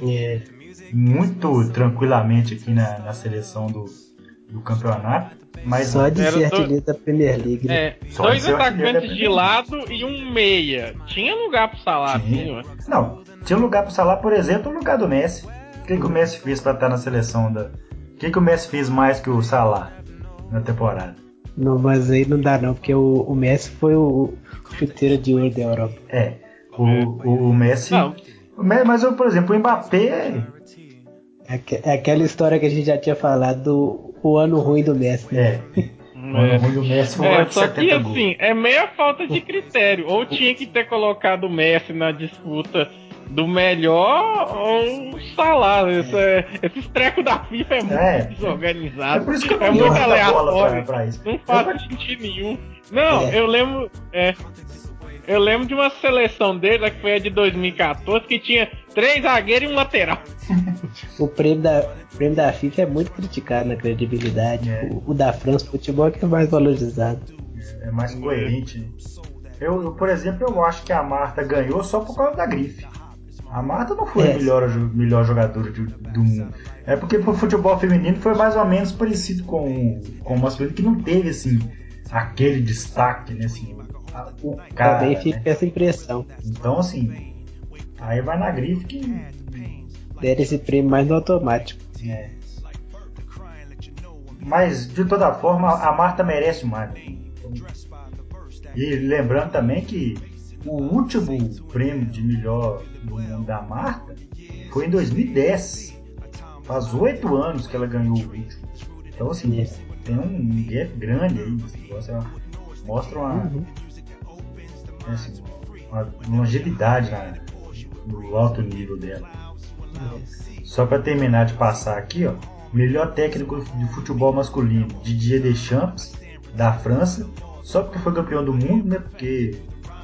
muito tranquilamente aqui na seleção do campeonato. Mas só de ser artilheiro da Premier League, né? 2 atacantes de lado e um meia. Tinha lugar pro Salah, assim, Não, tinha lugar pro Salah, por exemplo, no lugar do Messi. O que o Messi fez pra estar na seleção O que o Messi fez mais que o Salah na temporada? Não, mas aí não dá não, porque o Messi foi o chuteiro de ouro da Europa. O Messi... Não. Mas, por exemplo, o Mbappé... É aquela história que a gente já tinha falado o ano ruim do Messi. Né? O ano ruim do Messi foi o só que assim, é meia falta de critério. Ou tinha que ter colocado o Messi na disputa do melhor ou o Salah. Esses trecos da FIFA é muito desorganizado. É por isso que é muito aleatório. Pra isso. Não faz sentido nenhum. Não, eu lembro. Eu lembro de uma seleção dele, que foi a de 2014, que tinha 3 zagueiros e um lateral. O prêmio da FIFA é muito criticado na credibilidade. O da França Futebol é que é mais valorizado. É mais coerente. Por exemplo, eu acho que a Marta ganhou só por causa da grife. A Marta não foi a melhor jogadora do mundo. É porque pro futebol feminino foi mais ou menos parecido com o masculino, que não teve assim aquele destaque, né? Assim, o cara, também fica essa impressão. Então, assim, aí vai na grife que der esse prêmio mais no automático. Mas, de toda forma, a Marta merece mais. E lembrando também que o último prêmio de melhor do mundo da Marta foi em 2010. Faz 8 anos que ela ganhou o último. Então, assim, tem um gap grande aí. Mostra uma longevidade no alto nível dela. Só para terminar de passar aqui, melhor técnico de futebol masculino, Didier Deschamps, da França, só porque foi campeão do mundo, né? Porque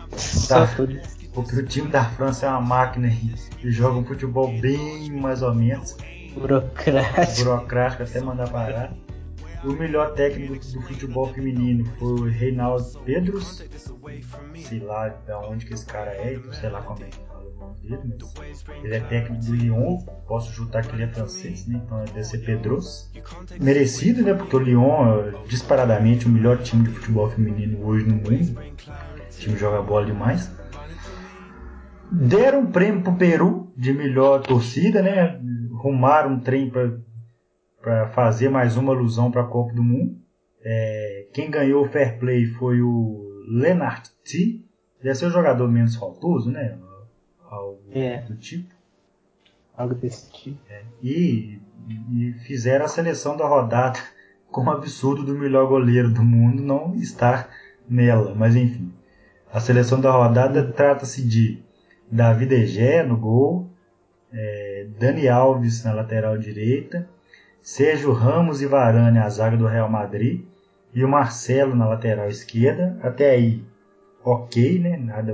o time da França é uma máquina e joga um futebol bem mais ou menos burocrático até mandar parar. O melhor técnico do futebol feminino foi o Reinaldo Pedros, sei lá de onde que esse cara é, sei lá como é que fala o nome dele, mas ele é técnico do Lyon. Posso chutar que ele é francês, né? Então deve ser Pedros. Merecido, né? Porque o Lyon é disparadamente o melhor time de futebol feminino hoje no mundo. O time joga bola demais. Deram um prêmio pro Peru de melhor torcida, né? Rumaram um trem para fazer mais uma alusão para a Copa do Mundo. Quem ganhou o Fair Play foi o Lennart T. Deve ser o jogador menos faltoso, né? Algo do tipo. Algo desse tipo. E fizeram a seleção da rodada com o absurdo do melhor goleiro do mundo não estar nela. Mas enfim. A seleção da rodada trata-se de David Egea no gol, Dani Alves na lateral direita, Sérgio Ramos e Varane a zaga do Real Madrid e o Marcelo na lateral esquerda. Até aí, ok, né? Nada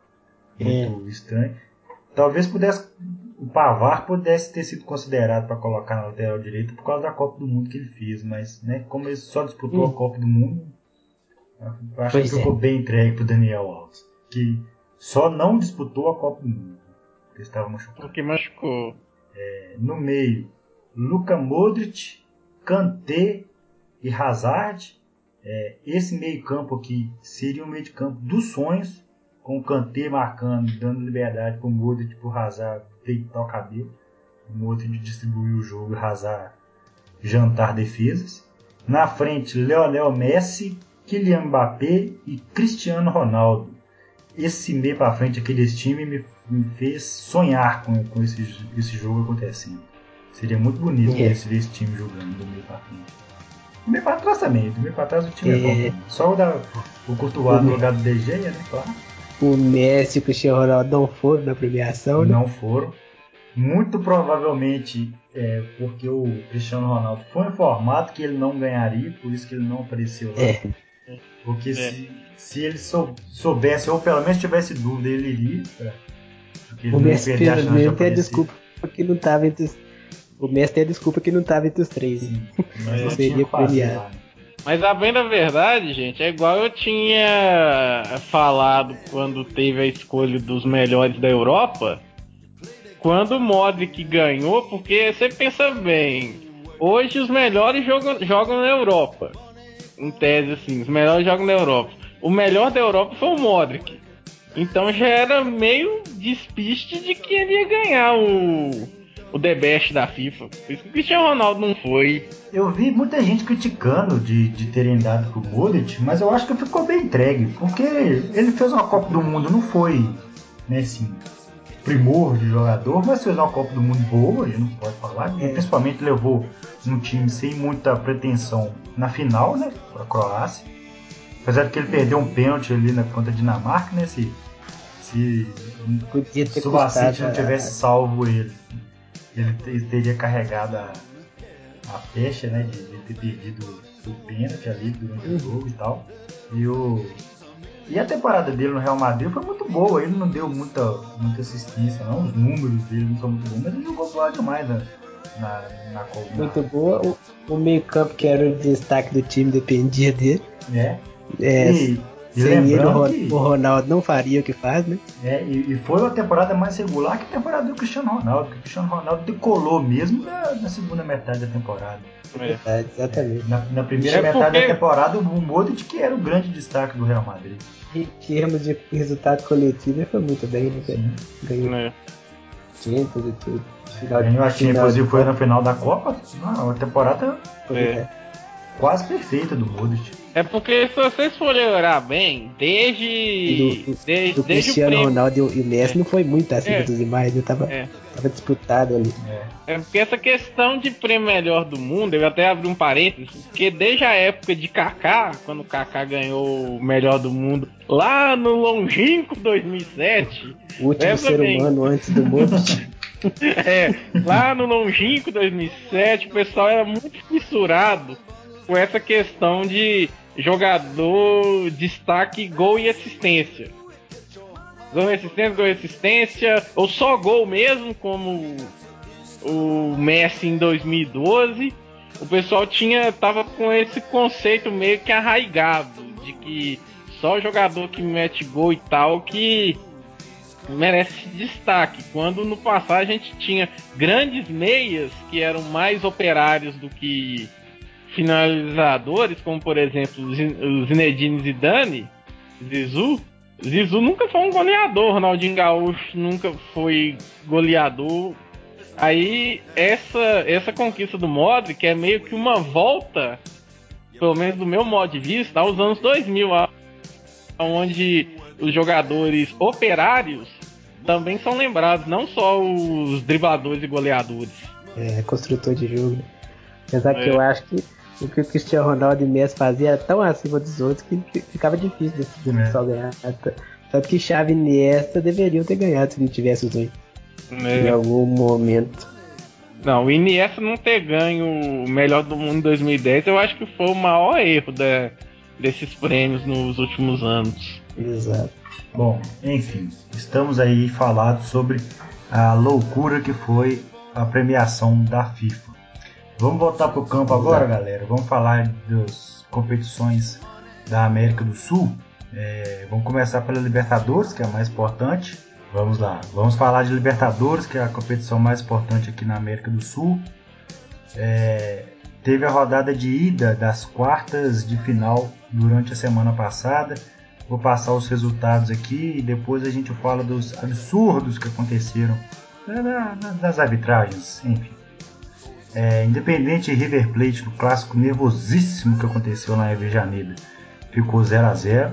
muito estranho. Talvez o Pavard pudesse ter sido considerado para colocar na lateral direita por causa da Copa do Mundo que ele fez, mas né, como ele só disputou a Copa do Mundo, acho que ficou bem entregue para o Daniel Alves, que só não disputou a Copa do Mundo, porque estava machucado. Porque machucou. No meio, Luka Modric, Kanté e Hazard. Esse meio campo aqui seria um meio de campo dos sonhos, com o Kanté marcando, dando liberdade para o Modric e para o Hazard deitar o cabelo. O Modric distribuir o jogo e o Hazard jantar defesas. Na frente, Lionel Messi, Kylian Mbappé e Cristiano Ronaldo. Esse meio para frente aqui desse time me fez sonhar com esse jogo acontecendo. Seria muito bonito ver esse time jogando do meio para frente. Do meio para trás também, do meio para trás o time é bom. Só o Courtois no lugar do De Gea, né? Claro. O Messi e o Cristiano Ronaldo não foram na premiação, né? Não foram. Muito provavelmente porque o Cristiano Ronaldo foi informado que ele não ganharia, por isso que ele não apareceu lá. Porque se ele soubesse, ou pelo menos tivesse dúvida, ele iria. Porque ele o não ia Messi perder a chance de tem a aparecer. desculpa que não estava entre os... O Messi tem a desculpa que não estava entre os três. Sim, mas não seria tinha que fazer premiado. lá, né? Mas a bem da verdade, gente, é igual eu tinha falado quando teve a escolha dos melhores da Europa. Quando o Modric ganhou, porque você pensa bem, hoje os melhores jogam na Europa. Em tese, assim, os melhores jogam na Europa. O melhor da Europa foi o Modric. Então já era meio despiste de que ele ia ganhar o The Best da FIFA. Por isso que o Cristiano Ronaldo não foi. Eu vi muita gente criticando de terem dado pro Modric, mas eu acho que ficou bem entregue, porque ele fez uma Copa do Mundo, não foi, né, assim, primor de jogador, mas fez uma Copa do Mundo boa, ele não pode falar, principalmente levou um time sem muita pretensão na final, né, pra Croácia, apesar de que ele perdeu um pênalti ali contra a Dinamarca, né, se o Vacite não tivesse salvo ele teria carregado a pecha, né, de ter perdido o pênalti ali durante o jogo e tal. E a temporada dele no Real Madrid foi muito boa, ele não deu muita assistência não, os números dele não são muito bons, mas ele jogou bola demais na Copa. Muito boa, o meio campo que era o destaque do time dependia dele. E sem ele lembrando o Ronaldo não faria o que faz, né? E foi uma temporada mais regular que a temporada do Cristiano Ronaldo, porque o Cristiano Ronaldo decolou mesmo na segunda metade da temporada. Verdade, exatamente. Na primeira metade da temporada, o Modric que era o grande destaque do Real Madrid. Em termos de resultado coletivo, ele foi muito bem, né? Ganhou Champions e tudo. Ganhou a Champions e foi na final da Copa. Uma temporada quase perfeita do Modric. É porque se vocês forem olhar bem, desde o Cristiano Ronaldo e o Messi não foi muito acima dos demais, né? Tava disputado ali. É porque essa questão de prêmio melhor do mundo, eu até abri um parênteses, porque desde a época de Kaká, quando o Kaká ganhou o melhor do mundo, lá no longínquo 2007... O último ser humano antes do Modric. Lá no longínquo 2007, o pessoal era muito fissurado com essa questão de jogador, destaque, gol e assistência. Gol e assistência, ou só gol mesmo, como o Messi em 2012. O pessoal tava com esse conceito meio que arraigado, de que só jogador que mete gol e tal que merece destaque. Quando no passado a gente tinha grandes meias que eram mais operários do que finalizadores, como por exemplo o Zinedine Zidane, Zizou nunca foi um goleador, Ronaldinho Gaúcho nunca foi goleador. Aí essa conquista do Modric é meio que uma volta, pelo menos do meu modo de vista, aos anos 2000, onde os jogadores operários também são lembrados, não só os dribladores e goleadores. Construtor de jogo, né? Apesar que eu acho que o que o Cristiano Ronaldo e Messi faziam era tão acima dos outros que ficava difícil desse pessoal ganhar. Tanto que Xavi e Iniesta deveriam ter ganhado se não tivesse os dois em algum momento. Não, o Iniesta não ter ganho o melhor do mundo em 2010, eu acho que foi o maior erro desses prêmios nos últimos anos. Exato. Bom, enfim, estamos aí falados sobre a loucura que foi a premiação da FIFA. Vamos voltar pro campo agora, galera. Vamos falar das competições da América do Sul. Vamos começar pela Libertadores, que é a mais importante. Vamos lá. Vamos falar de Libertadores, que é a competição mais importante aqui na América do Sul. Teve a rodada de ida das quartas de final durante a semana passada. Vou passar os resultados aqui e depois a gente fala dos absurdos que aconteceram nas arbitragens, enfim. Independente e River Plate, no clássico nervosíssimo que aconteceu na Avejaneda, ficou 0-0.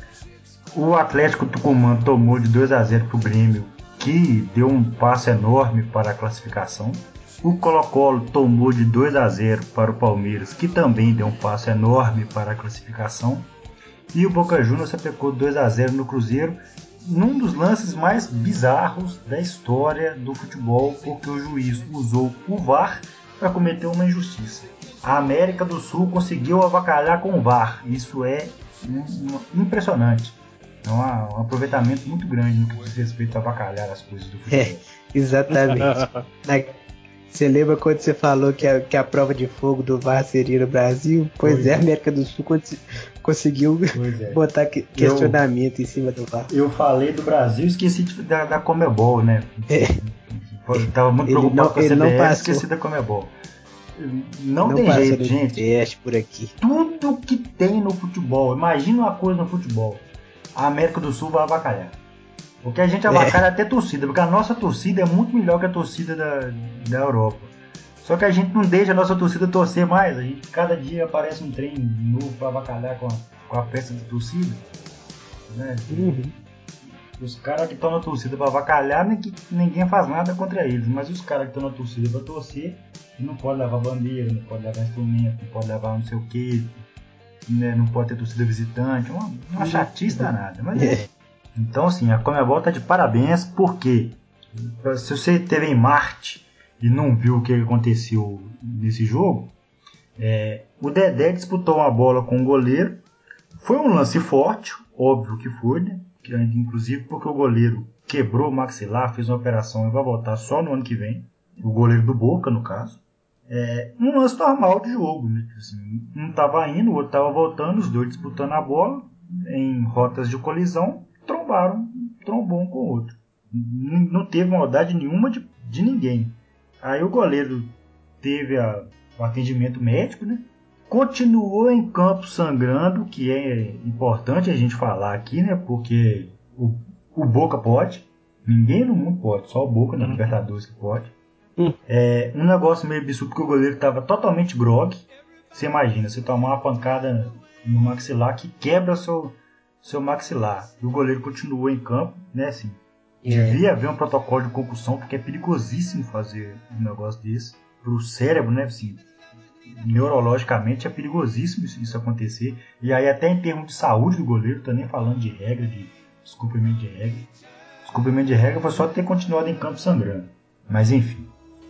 O Atlético Tucumã tomou de 2-0 para o Grêmio, que deu um passo enorme para a classificação. O Colo-Colo tomou de 2-0 para o Palmeiras, que também deu um passo enorme para a classificação. E o Boca Juniors sapecou 2-0 no Cruzeiro, num dos lances mais bizarros da história do futebol, porque o juiz usou o VAR para cometer uma injustiça. A América do Sul conseguiu avacalhar com o VAR. Isso é impressionante. É um aproveitamento muito grande no que diz respeito a avacalhar as coisas do futebol. Exatamente. Você lembra quando você falou que a prova de fogo do VAR seria no Brasil? Pois é, a América do Sul conseguiu botar questionamento em cima do VAR. Eu falei do Brasil, esqueci da Comebol, né? Tava muito preocupado com a CBF, esqueci da Comebol. Não tem jeito, gente. Por aqui. Tudo que tem no futebol, imagina uma coisa no futebol, a América do Sul vai avacalhar. Porque a gente avacalha até torcida, porque a nossa torcida é muito melhor que a torcida da Europa. Só que a gente não deixa a nossa torcida torcer mais. A gente, cada dia aparece um trem novo para avacalhar com a festa de torcida. Né? Os caras que estão na torcida para avacalhar, ninguém faz nada contra eles. Mas os caras que estão na torcida para torcer, não pode levar bandeira, não pode levar instrumento, não pode levar não sei o que, né? Não pode ter torcida visitante. Uma chatice danada. Mas então, assim, a Comebol tá de parabéns, porque se você esteve em Marte e não viu o que aconteceu nesse jogo, o Dedé disputou uma bola com o goleiro. Foi um lance forte, óbvio que foi, né? Inclusive porque o goleiro quebrou o maxilar, fez uma operação e vai voltar só no ano que vem. O goleiro do Boca, no caso. Um lance normal de jogo, né? Assim, um estava indo, o outro estava voltando, os dois disputando a bola em rotas de colisão. Trombou um com o outro. Não teve maldade nenhuma de ninguém. Aí o goleiro teve o atendimento médico, né? Continuou em campo sangrando, que é importante a gente falar aqui, né? Porque o Boca pode, ninguém no mundo pode, só o Boca na Libertadores que pode. Um negócio meio absurdo, porque o goleiro estava totalmente grogue. Você imagina, você tomar uma pancada no maxilar que quebra seu maxilar. E o goleiro continuou em campo, né? Assim, devia haver um protocolo de concussão, porque é perigosíssimo fazer um negócio desse pro cérebro, né? Assim, neurologicamente é perigosíssimo isso acontecer. E aí até em termos de saúde do goleiro, tô nem falando de regra, de descumprimento de regra. Descumprimento de regra foi só ter continuado em campo sangrando. Mas enfim.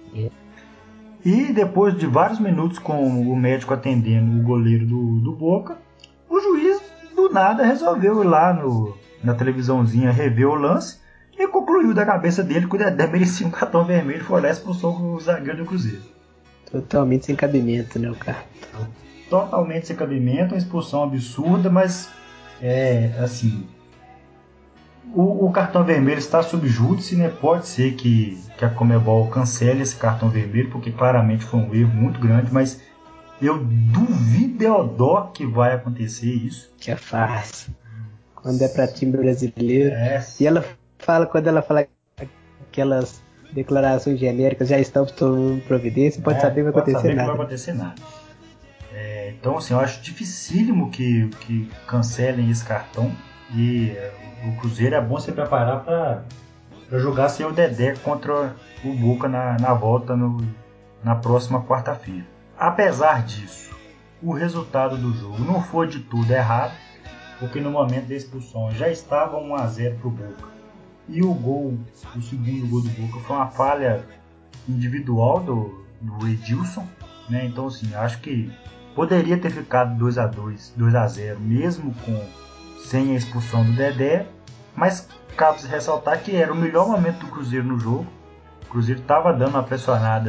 E depois de vários minutos com o médico atendendo o goleiro do Boca, o juiz do nada resolveu ir lá na televisãozinha rever o lance e concluiu da cabeça dele que o Dedé merecia um cartão vermelho e foi lá e expulsou o zagueiro do Cruzeiro. Totalmente sem cabimento, né, o cara? Totalmente sem cabimento, uma expulsão absurda, mas assim, O cartão vermelho está sob júdice, né? Pode ser que a Conmebol cancele esse cartão vermelho, porque claramente foi um erro muito grande, mas eu duvido que vai acontecer isso. Que é fácil. Quando é pra time brasileiro. E quando ela fala aquelas declarações genéricas, já estamos tomando providência, pode saber que vai acontecer nada. Não vai acontecer nada. Então, assim, eu acho dificílimo que cancelem esse cartão. E o Cruzeiro é bom se preparar para jogar sem o Dedé contra o Boca na volta na próxima quarta-feira. Apesar disso, o resultado do jogo não foi de tudo errado, porque no momento da expulsão já estava 1-0 para o Boca. E o segundo gol do Boca foi uma falha individual do Edilson, né? Então, assim, acho que poderia ter ficado 2-0, mesmo sem a expulsão do Dedé, mas cabe ressaltar que era o melhor momento do Cruzeiro no jogo. O Cruzeiro estava dando uma pressionada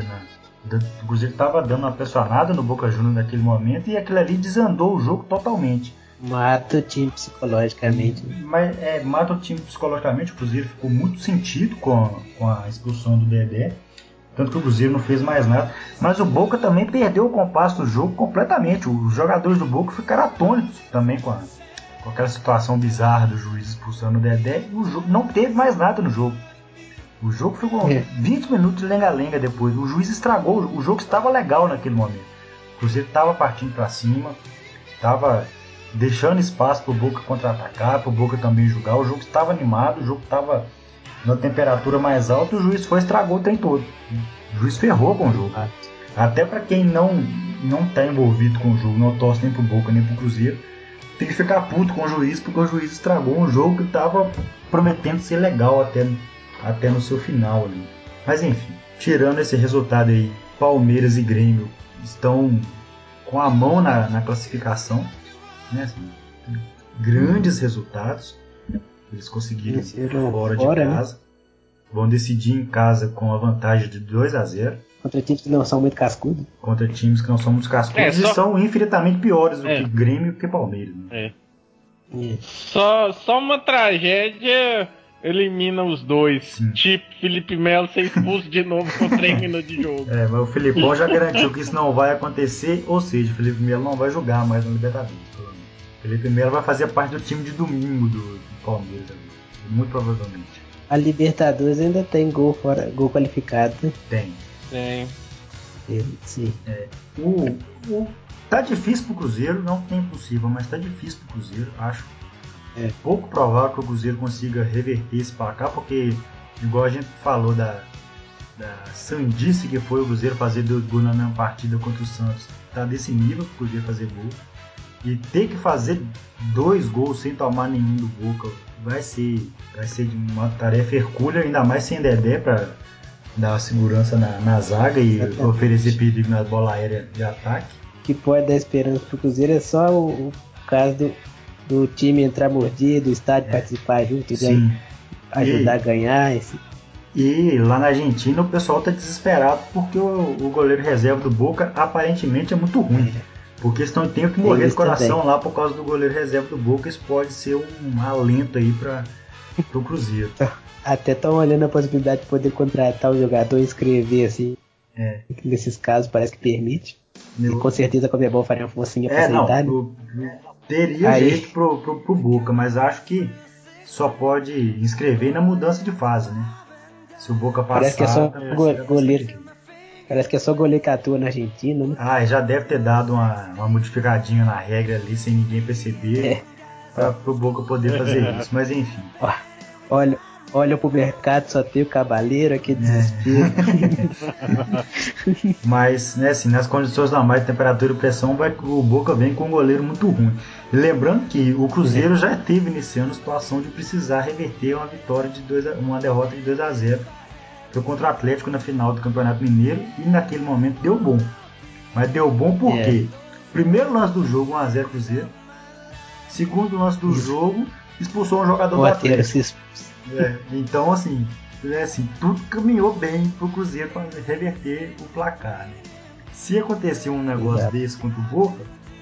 no Boca Juniors naquele momento, e aquilo ali desandou o jogo totalmente. Mata o time psicologicamente. Mata o time psicologicamente. O Cruzeiro ficou muito sentido com a expulsão do Dedé, tanto que o Cruzeiro não fez mais nada. Mas o Boca também perdeu o compasso do jogo completamente. Os jogadores do Boca ficaram atônitos também com aquela situação bizarra do juiz expulsando o Dedé. E o jogo não teve mais nada no jogo. O jogo ficou 20 minutos de lenga-lenga depois. O juiz estragou. O jogo estava legal naquele momento. O Cruzeiro estava partindo para cima, estava deixando espaço para o Boca contra-atacar, para o Boca também jogar. O jogo estava animado, o jogo estava na temperatura mais alta. O juiz estragou o trem todo. O juiz ferrou com o jogo. Até para quem não está envolvido com o jogo, não torce nem para o Boca nem para o Cruzeiro, tem que ficar puto com o juiz, porque o juiz estragou um jogo que estava prometendo ser legal até no seu final ali. Mas enfim, tirando esse resultado aí, Palmeiras e Grêmio estão com a mão na classificação, né? Assim, grandes resultados. Eles conseguiram fora de casa. Né? Vão decidir em casa com a vantagem de 2-0. Contra times que não são muito cascudos. E são infinitamente piores do que Grêmio e que Palmeiras. Né? Só uma tragédia elimina os dois. Sim. Tipo Felipe Melo ser expulso de novo com 3 minutos de jogo. Mas o Felipão já garantiu que isso não vai acontecer, ou seja, o Felipe Melo não vai jogar mais no Libertadores. O Felipe Melo vai fazer parte do time de domingo do Palmeiras, muito provavelmente. A Libertadores ainda tem gol qualificado, né? Tem. Sim. Tá difícil pro Cruzeiro, não tem impossível, mas tá difícil pro Cruzeiro, acho. Pouco provável que o Cruzeiro consiga reverter esse placar, porque, igual a gente falou da sandice que foi o Cruzeiro fazer 2 gols na mesma partida contra o Santos, tá desse nível pro Cruzeiro fazer gol. E ter que fazer 2 gols sem tomar nenhum do Boca vai ser uma tarefa hercúlea, ainda mais sem Dedé para dar segurança na zaga e oferecer perigo na bola aérea de ataque. Que pode dar esperança pro Cruzeiro é só o caso do time entrar mordido, o estádio participar junto, ajudar a ganhar. E lá na Argentina o pessoal tá desesperado porque o goleiro reserva do Boca aparentemente é muito ruim. Porque estão tendo que morrer do coração também lá por causa do goleiro reserva do Boca. Isso pode ser um alento aí pro Cruzeiro. Até estão olhando a possibilidade de poder contratar o jogador e escrever assim. Nesses casos parece que permite. E com certeza a Conmebol faria uma forcinha pra aceitar. Teria jeito pro Boca, mas acho que só pode inscrever na mudança de fase, né? Se o Boca passar... Parece que é só goleiro. Parece que é só goleiro que atua na Argentina, né? Já deve ter dado uma modificadinha na regra ali sem ninguém perceber pro Boca poder fazer isso, mas enfim. Olha pro mercado, só tem o Cavaleiro, aqui desespero. Mas, né, assim, nas condições normais de temperatura e pressão, o Boca vem com um goleiro muito ruim. E lembrando que o Cruzeiro já teve iniciando a situação de precisar reverter uma derrota de 2-0 contra o Atlético na final do Campeonato Mineiro, e naquele momento deu bom. Mas deu bom por quê? Primeiro lance do jogo, 1-0 Cruzeiro. Segundo lance do jogo, expulsou um jogador do Atlético. Então, assim, tudo caminhou bem pro Cruzeiro para reverter o placar. Né? Se acontecer um negócio desse contra o Boca,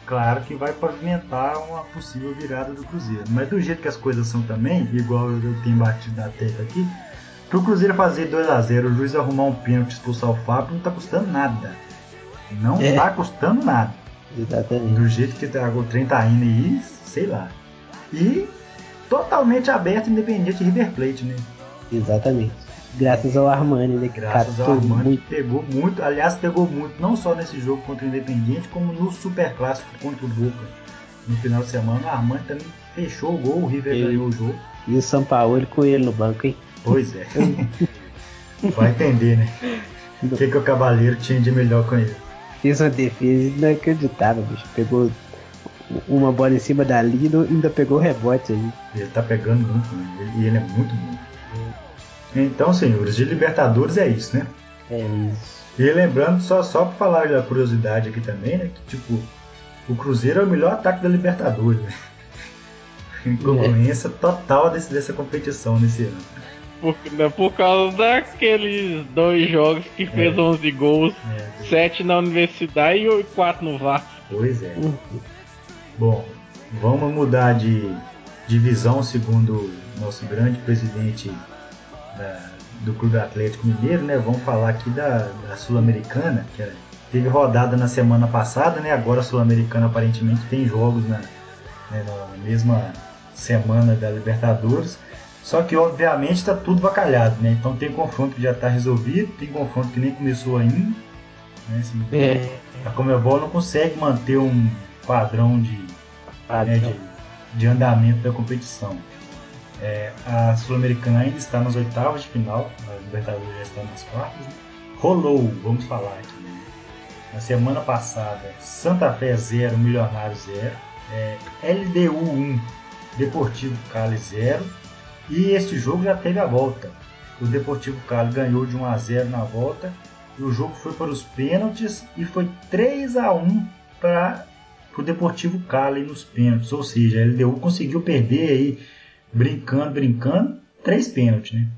claro que vai pavimentar uma possível virada do Cruzeiro. Mas do jeito que as coisas são também, igual eu tenho batido na tecla aqui, pro Cruzeiro fazer 2-0, o juiz arrumar um pênalti e expulsar o Fábio, não tá custando nada. Não tá custando nada. Exatamente. Do jeito que o trem tá indo aí, sei lá. E totalmente aberto, independente de River Plate, né? Exatamente. Graças ao Armani, né? Graças ao Armani, que pegou muito. Aliás, pegou muito, não só nesse jogo contra o Independiente, como no Super Clássico contra o Boca. No final de semana, o Armani também fechou o gol, o River ganhou o jogo. E o São Paulo com ele no banco, hein? Pois é. Vai entender, né? O que o Cavaleiro tinha de melhor com ele. Fez uma defesa inacreditável, bicho. Pegou uma bola em cima da linha e ainda pegou o rebote aí. Ele tá pegando muito, né? E ele é muito bom. Então, senhores, de Libertadores é isso, né? É isso. E lembrando, só pra falar da curiosidade aqui também, né? Que, tipo, o Cruzeiro é o melhor ataque da Libertadores, né? Incongruência total dessa competição nesse ano. Por causa daqueles 2 jogos que fez 11 gols, 7 na Universidade e 4 no Vasco. Pois é. Bom, vamos mudar de divisão, segundo o nosso grande presidente do Clube Atlético Mineiro, né? Vamos falar aqui da Sul-Americana, que teve rodada na semana passada, né? Agora a Sul-Americana aparentemente tem jogos na mesma semana da Libertadores. Só que, obviamente, está tudo bacalhado, né? Então tem confronto que já está resolvido, tem confronto que nem começou ainda. Né? Assim, a Conmebol não consegue manter um padrão de andamento da competição. A Sul-Americana ainda está nas oitavas de final, a Libertadores já está nas quartas. Né? Rolou, vamos falar aqui. Né? Na semana passada, Santa Fé 0, Milionário 0, LDU 1, Deportivo Cali 0. E este jogo já teve a volta. O Deportivo Cali ganhou de 1-0 na volta. E o jogo foi para os pênaltis e foi 3-1 para o Deportivo Cali nos pênaltis. Ou seja, a LDU conseguiu perder aí, brincando, 3 pênaltis, né?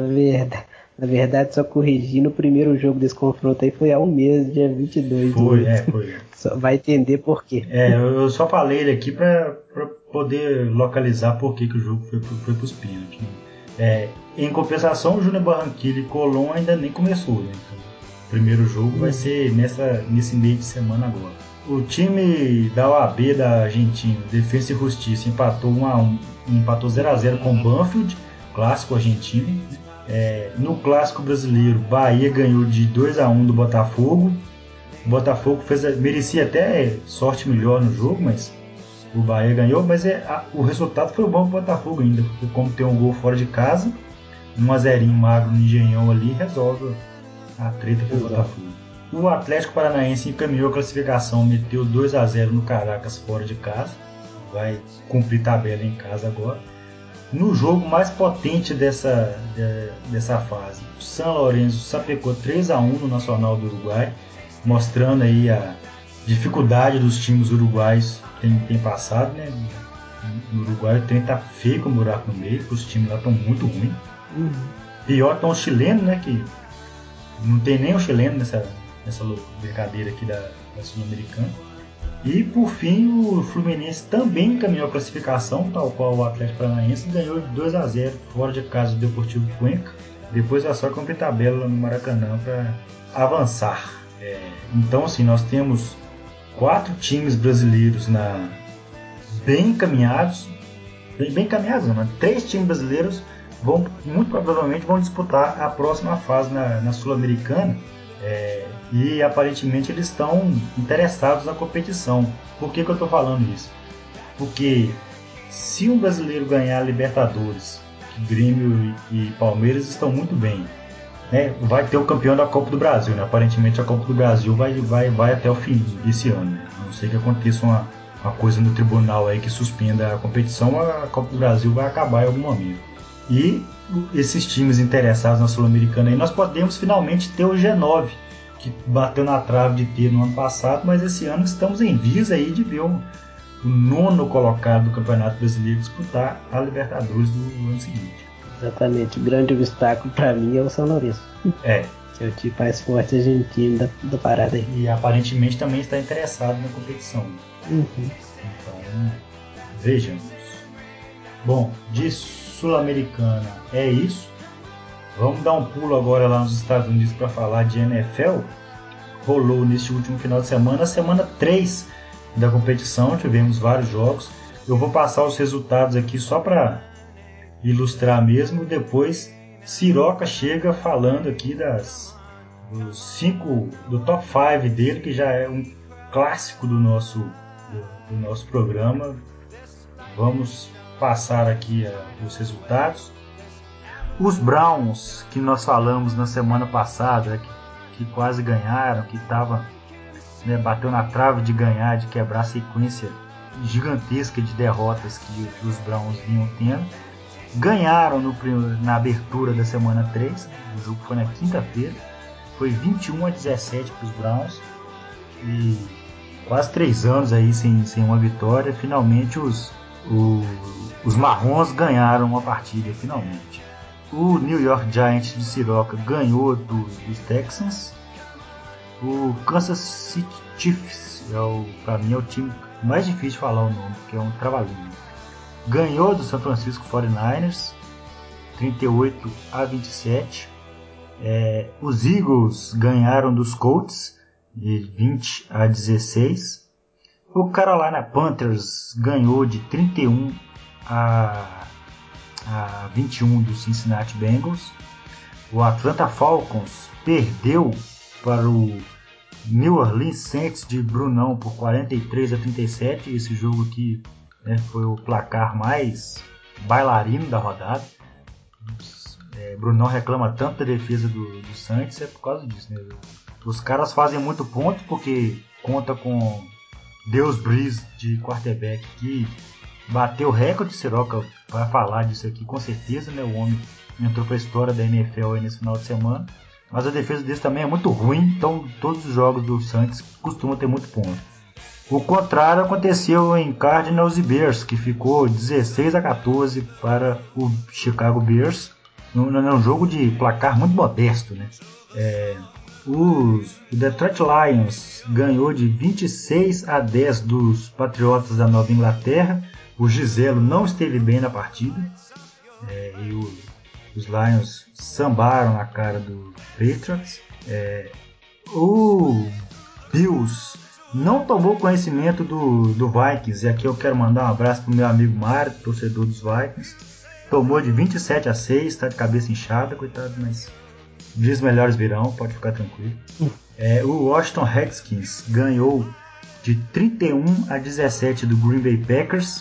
Na verdade, só corrigindo, o primeiro jogo desse confronto aí foi há um mês, dia 22. Foi. Só vai entender por quê. Eu só falei ele aqui para poder localizar por que o jogo foi para os pênaltis. Né? Em compensação, o Júnior Barranquilla e Colón ainda nem começou. Né? Então, o primeiro jogo vai ser nesse meio de semana agora. O time da OAB da Argentina, Defensa e Justiça, empatou 1-1, empatou 0-0 com o Banfield, clássico argentino. No clássico brasileiro, Bahia ganhou de 2-1 do Botafogo. O Botafogo merecia até sorte melhor no jogo, mas o Bahia ganhou. Mas o resultado foi bom pro Botafogo ainda, porque como tem um gol fora de casa, 1-0 magro no Engenhão ali, resolve a treta pro Botafogo. O Atlético Paranaense encaminhou a classificação, meteu 2-0 no Caracas fora de casa, vai cumprir tabela em casa agora. No jogo mais potente dessa fase, o São Lourenço sapecou 3-1 no Nacional do Uruguai, mostrando aí a dificuldade dos times uruguaios que tem passado, né? No Uruguai o trem tá feio com o buraco no meio, os times lá estão muito ruins. Pior estão os chilenos, né? Que não tem nem um chileno nessa brincadeira aqui da Sul-Americana. E por fim o Fluminense também encaminhou a classificação, tal qual o Atlético Paranaense, ganhou de 2-0 fora de casa do Deportivo Cuenca. Depois é só cumprir tabela no Maracanã para avançar. Então assim, nós temos 4 times brasileiros bem encaminhados, mas 3 times brasileiros muito provavelmente vão disputar a próxima fase na Sul-Americana. E aparentemente eles estão interessados na competição. Por que eu estou falando isso? Porque se um brasileiro ganhar a Libertadores, Grêmio e Palmeiras estão muito bem, né? Vai ter o campeão da Copa do Brasil, né? Aparentemente a Copa do Brasil vai até o fim desse ano, né? A não ser que aconteça uma coisa no tribunal aí que suspenda a competição, a Copa do Brasil vai acabar em algum momento. E esses times interessados na Sul-Americana aí, nós podemos finalmente ter o G9, que bateu na trave de ter no ano passado, mas esse ano estamos em vias aí de ver o 9º colocado do Campeonato Brasileiro disputar a Libertadores do ano seguinte. Exatamente, o grande obstáculo para mim é o São Lourenço. É o time mais forte argentino da parada aí. E aparentemente também está interessado na competição. Então, vejamos. Bom, de Sul-Americana é isso. Vamos dar um pulo agora lá nos Estados Unidos para falar de NFL. Rolou neste último final de semana, semana 3 da competição, tivemos vários jogos. Eu vou passar os resultados aqui só para ilustrar mesmo. Depois, Siroca chega falando aqui do top 5 dele, que já é um clássico do nosso programa. Vamos passar aqui os resultados. Os Browns, que nós falamos na semana passada, que quase ganharam, que bateu na trave de ganhar, de quebrar a sequência gigantesca de derrotas que os Browns vinham tendo, ganharam na abertura da semana 3. O jogo foi na quinta-feira, foi 21-17 para os Browns, e quase 3 anos aí sem uma vitória. Finalmente os Marrons ganharam uma partida, finalmente. O New York Giants de Siroca ganhou dos Texans. O Kansas City Chiefs, para mim é o time mais difícil de falar o nome, porque é um trava-língua. Ganhou do San Francisco 49ers, 38-27. Os Eagles ganharam dos Colts, de 20-16. O Carolina Panthers ganhou de 31-21 do Cincinnati Bengals. O Atlanta Falcons perdeu para o New Orleans Saints de Brunão por 43-37. Esse jogo aqui foi o placar mais bailarino da rodada. Brunão reclama tanto da defesa do Saints, é por causa disso, né? Os caras fazem muito ponto porque conta com Deus Brees de quarterback, que bateu o recorde. Siroca vai falar disso aqui com certeza, né? O homem entrou para a história da NFL aí nesse final de semana. Mas a defesa desse também é muito ruim, então todos os jogos do Saints costumam ter muito ponto. O contrário aconteceu em Cardinals e Bears, que ficou 16-14 para o Chicago Bears, num jogo de placar muito modesto, né? O Detroit Lions ganhou de 26-10 dos Patriotas da Nova Inglaterra. O Giselo não esteve bem na partida, e os Lions sambaram na cara do Patriots. O Bills não tomou conhecimento do Vikings, e aqui eu quero mandar um abraço para o meu amigo Mário, torcedor dos Vikings. Tomou de 27-6, está de cabeça inchada, coitado, mas dias melhores virão, pode ficar tranquilo. O Washington Redskins ganhou de 31-17 do Green Bay Packers.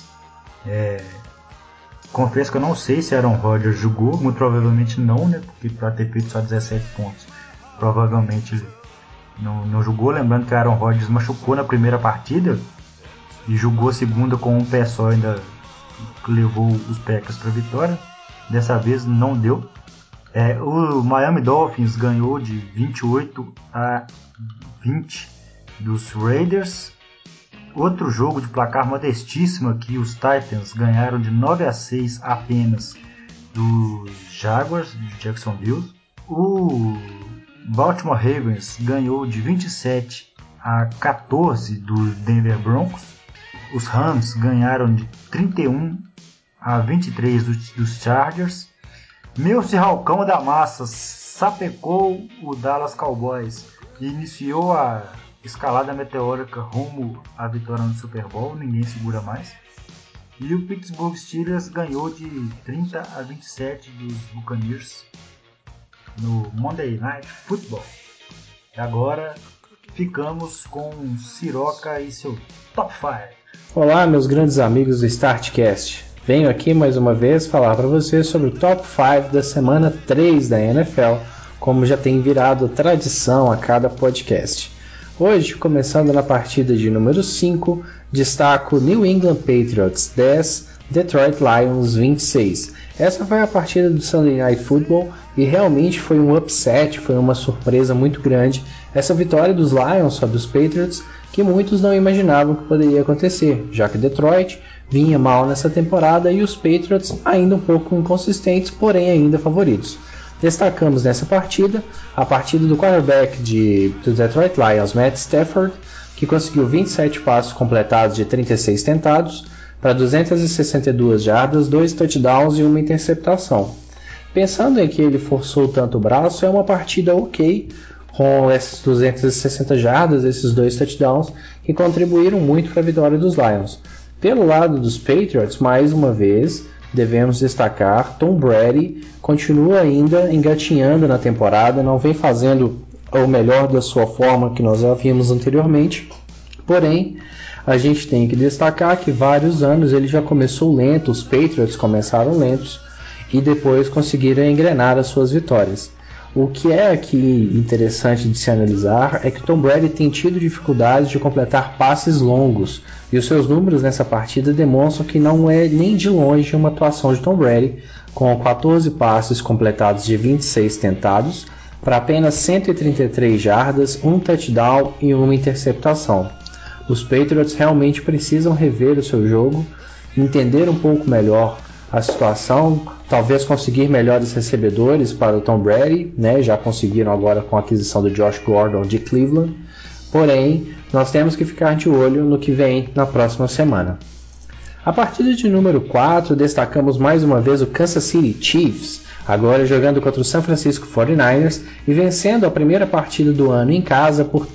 Confesso que eu não sei se Aaron Rodgers jogou, muito provavelmente não, né? Porque para ter feito só 17 pontos, provavelmente ele não jogou. Lembrando que Aaron Rodgers machucou na primeira partida e jogou a segunda com um pé só, ainda levou os Packers para a vitória. Dessa vez não deu. O Miami Dolphins ganhou de 28-20 dos Raiders. Outro jogo de placar modestíssimo aqui, os Titans ganharam de 9-6 apenas dos Jaguars de Jacksonville. O Baltimore Ravens ganhou de 27-14 dos Denver Broncos. Os Rams ganharam de 31-23 dos Chargers. Meu Cirralcão da Massa sapecou o Dallas Cowboys e iniciou a escalada meteórica rumo à vitória no Super Bowl. Ninguém segura mais. E o Pittsburgh Steelers ganhou de 30-27 dos Buccaneers no Monday Night Football. E agora ficamos com Siroca e seu Top 5. Olá, meus grandes amigos do StartCast. Venho aqui mais uma vez falar para vocês sobre o Top 5 da semana 3 da NFL, como já tem virado tradição a cada podcast. Hoje, começando na partida de número 5, destaco New England Patriots 10, Detroit Lions 26. Essa foi a partida do Sunday Night Football e realmente foi um upset, foi uma surpresa muito grande. Essa vitória dos Lions sobre os Patriots, que muitos não imaginavam que poderia acontecer, já que Detroit vinha mal nessa temporada e os Patriots ainda um pouco inconsistentes, porém ainda favoritos. Destacamos nessa partida a partida do quarterback do Detroit Lions, Matt Stafford, que conseguiu 27 passos completados de 36 tentados para 262 jardas, 2 touchdowns e uma interceptação. Pensando em que ele forçou tanto o braço, é uma partida ok, com essas 260 jardas, esses 2 touchdowns, que contribuíram muito para a vitória dos Lions. Pelo lado dos Patriots, mais uma vez, devemos destacar, Tom Brady continua ainda engatinhando na temporada, não vem fazendo o melhor da sua forma que nós já vimos anteriormente, porém, a gente tem que destacar que vários anos ele já começou lento, os Patriots começaram lentos e depois conseguiram engrenar as suas vitórias. O que é aqui interessante de se analisar é que Tom Brady tem tido dificuldades de completar passes longos e os seus números nessa partida demonstram que não é nem de longe uma atuação de Tom Brady, com 14 passes completados de 26 tentados para apenas 133 jardas, um touchdown e uma interceptação. Os Patriots realmente precisam rever o seu jogo, entender um pouco melhor a situação, talvez conseguir melhores recebedores para o Tom Brady, né? Já conseguiram agora com a aquisição do Josh Gordon de Cleveland, porém nós temos que ficar de olho no que vem na próxima semana. A partida de número 4, destacamos mais uma vez o Kansas City Chiefs, agora jogando contra o San Francisco 49ers e vencendo a primeira partida do ano em casa por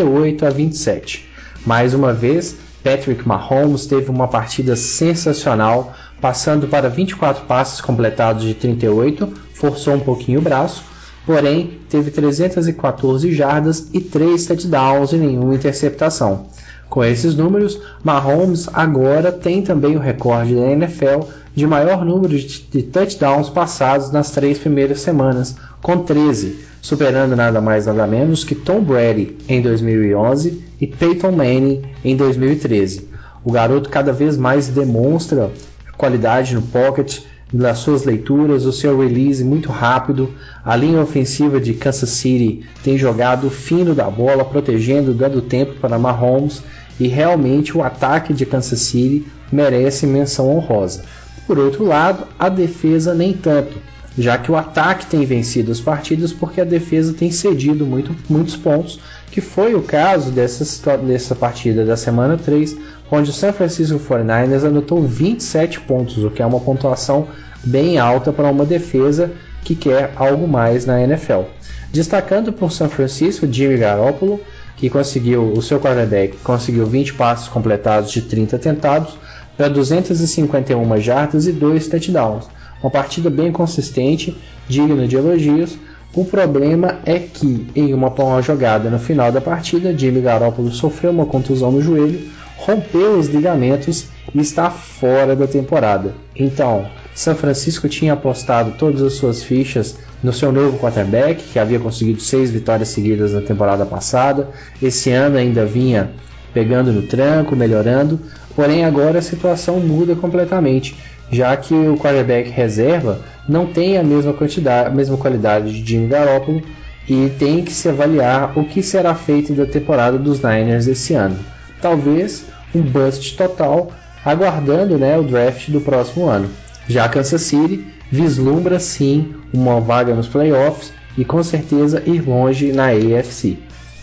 38-27. Mais uma vez, Patrick Mahomes teve uma partida sensacional, passando para 24 passes completados de 38, forçou um pouquinho o braço, porém teve 314 jardas e 3 touchdowns e nenhuma interceptação. Com esses números, Mahomes agora tem também o recorde da NFL de maior número de touchdowns passados nas 3 primeiras semanas, com 13, superando nada mais nada menos que Tom Brady em 2011 e Peyton Manning em 2013. O garoto cada vez mais demonstra qualidade no pocket, nas suas leituras, o seu release muito rápido. A linha ofensiva de Kansas City tem jogado fino da bola, protegendo, dando tempo para Mahomes, e realmente o ataque de Kansas City merece menção honrosa. Por outro lado, a defesa nem tanto, já que o ataque tem vencido as partidas porque a defesa tem cedido muitos pontos, que foi o caso dessa partida da semana 3, onde o San Francisco 49ers anotou 27 pontos, o que é uma pontuação bem alta para uma defesa que quer algo mais na NFL. Destacando por San Francisco, Jimmy Garoppolo, que o seu quarterback conseguiu 20 passes completados de 30 tentados para 251 jardas e 2 touchdowns. Uma partida bem consistente, digna de elogios. O problema é que em uma jogada no final da partida, Jimmy Garoppolo sofreu uma contusão no joelho, rompeu os ligamentos e está fora da temporada. Então, San Francisco tinha apostado todas as suas fichas no seu novo quarterback, que havia conseguido 6 vitórias seguidas na temporada passada. Esse ano ainda vinha pegando no tranco, melhorando, porém agora a situação muda completamente, já que o quarterback reserva não tem a mesma qualidade de Jimmy Garoppolo e tem que se avaliar o que será feito da temporada dos Niners esse ano. Talvez um bust total, aguardando, o draft do próximo ano. Já Kansas City vislumbra sim uma vaga nos playoffs e com certeza ir longe na AFC.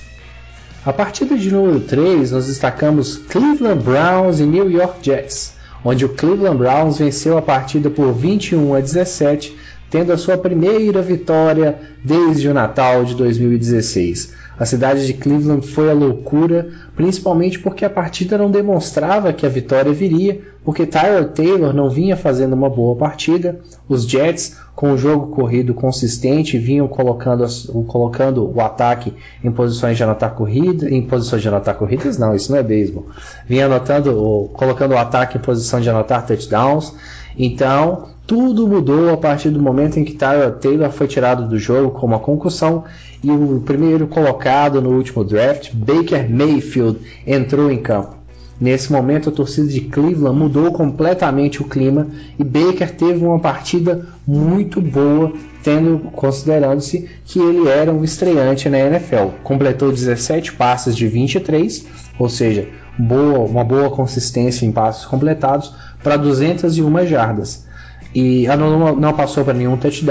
A partida de número 3 nós destacamos Cleveland Browns e New York Jets, onde o Cleveland Browns venceu a partida por 21-17, tendo a sua primeira vitória desde o Natal de 2016. A cidade de Cleveland foi a loucura, principalmente porque a partida não demonstrava que a vitória viria, porque Tyrod Taylor não vinha fazendo uma boa partida. Os Jets, com o jogo corrido consistente, vinham colocando o ataque em posições de anotar corridas, não, isso não é beisebol. Colocando o ataque em posição de anotar touchdowns. Então, tudo mudou a partir do momento em que Tyrod Taylor foi tirado do jogo com uma concussão e o primeiro colocado no último draft, Baker Mayfield, entrou em campo. Nesse momento a torcida de Cleveland mudou completamente o clima e Baker teve uma partida muito boa, considerando-se que ele era um estreante na NFL. Completou 17 passes de 23, ou seja, uma boa consistência em passes completados para 201 jardas. E não passou para nenhum touchdown,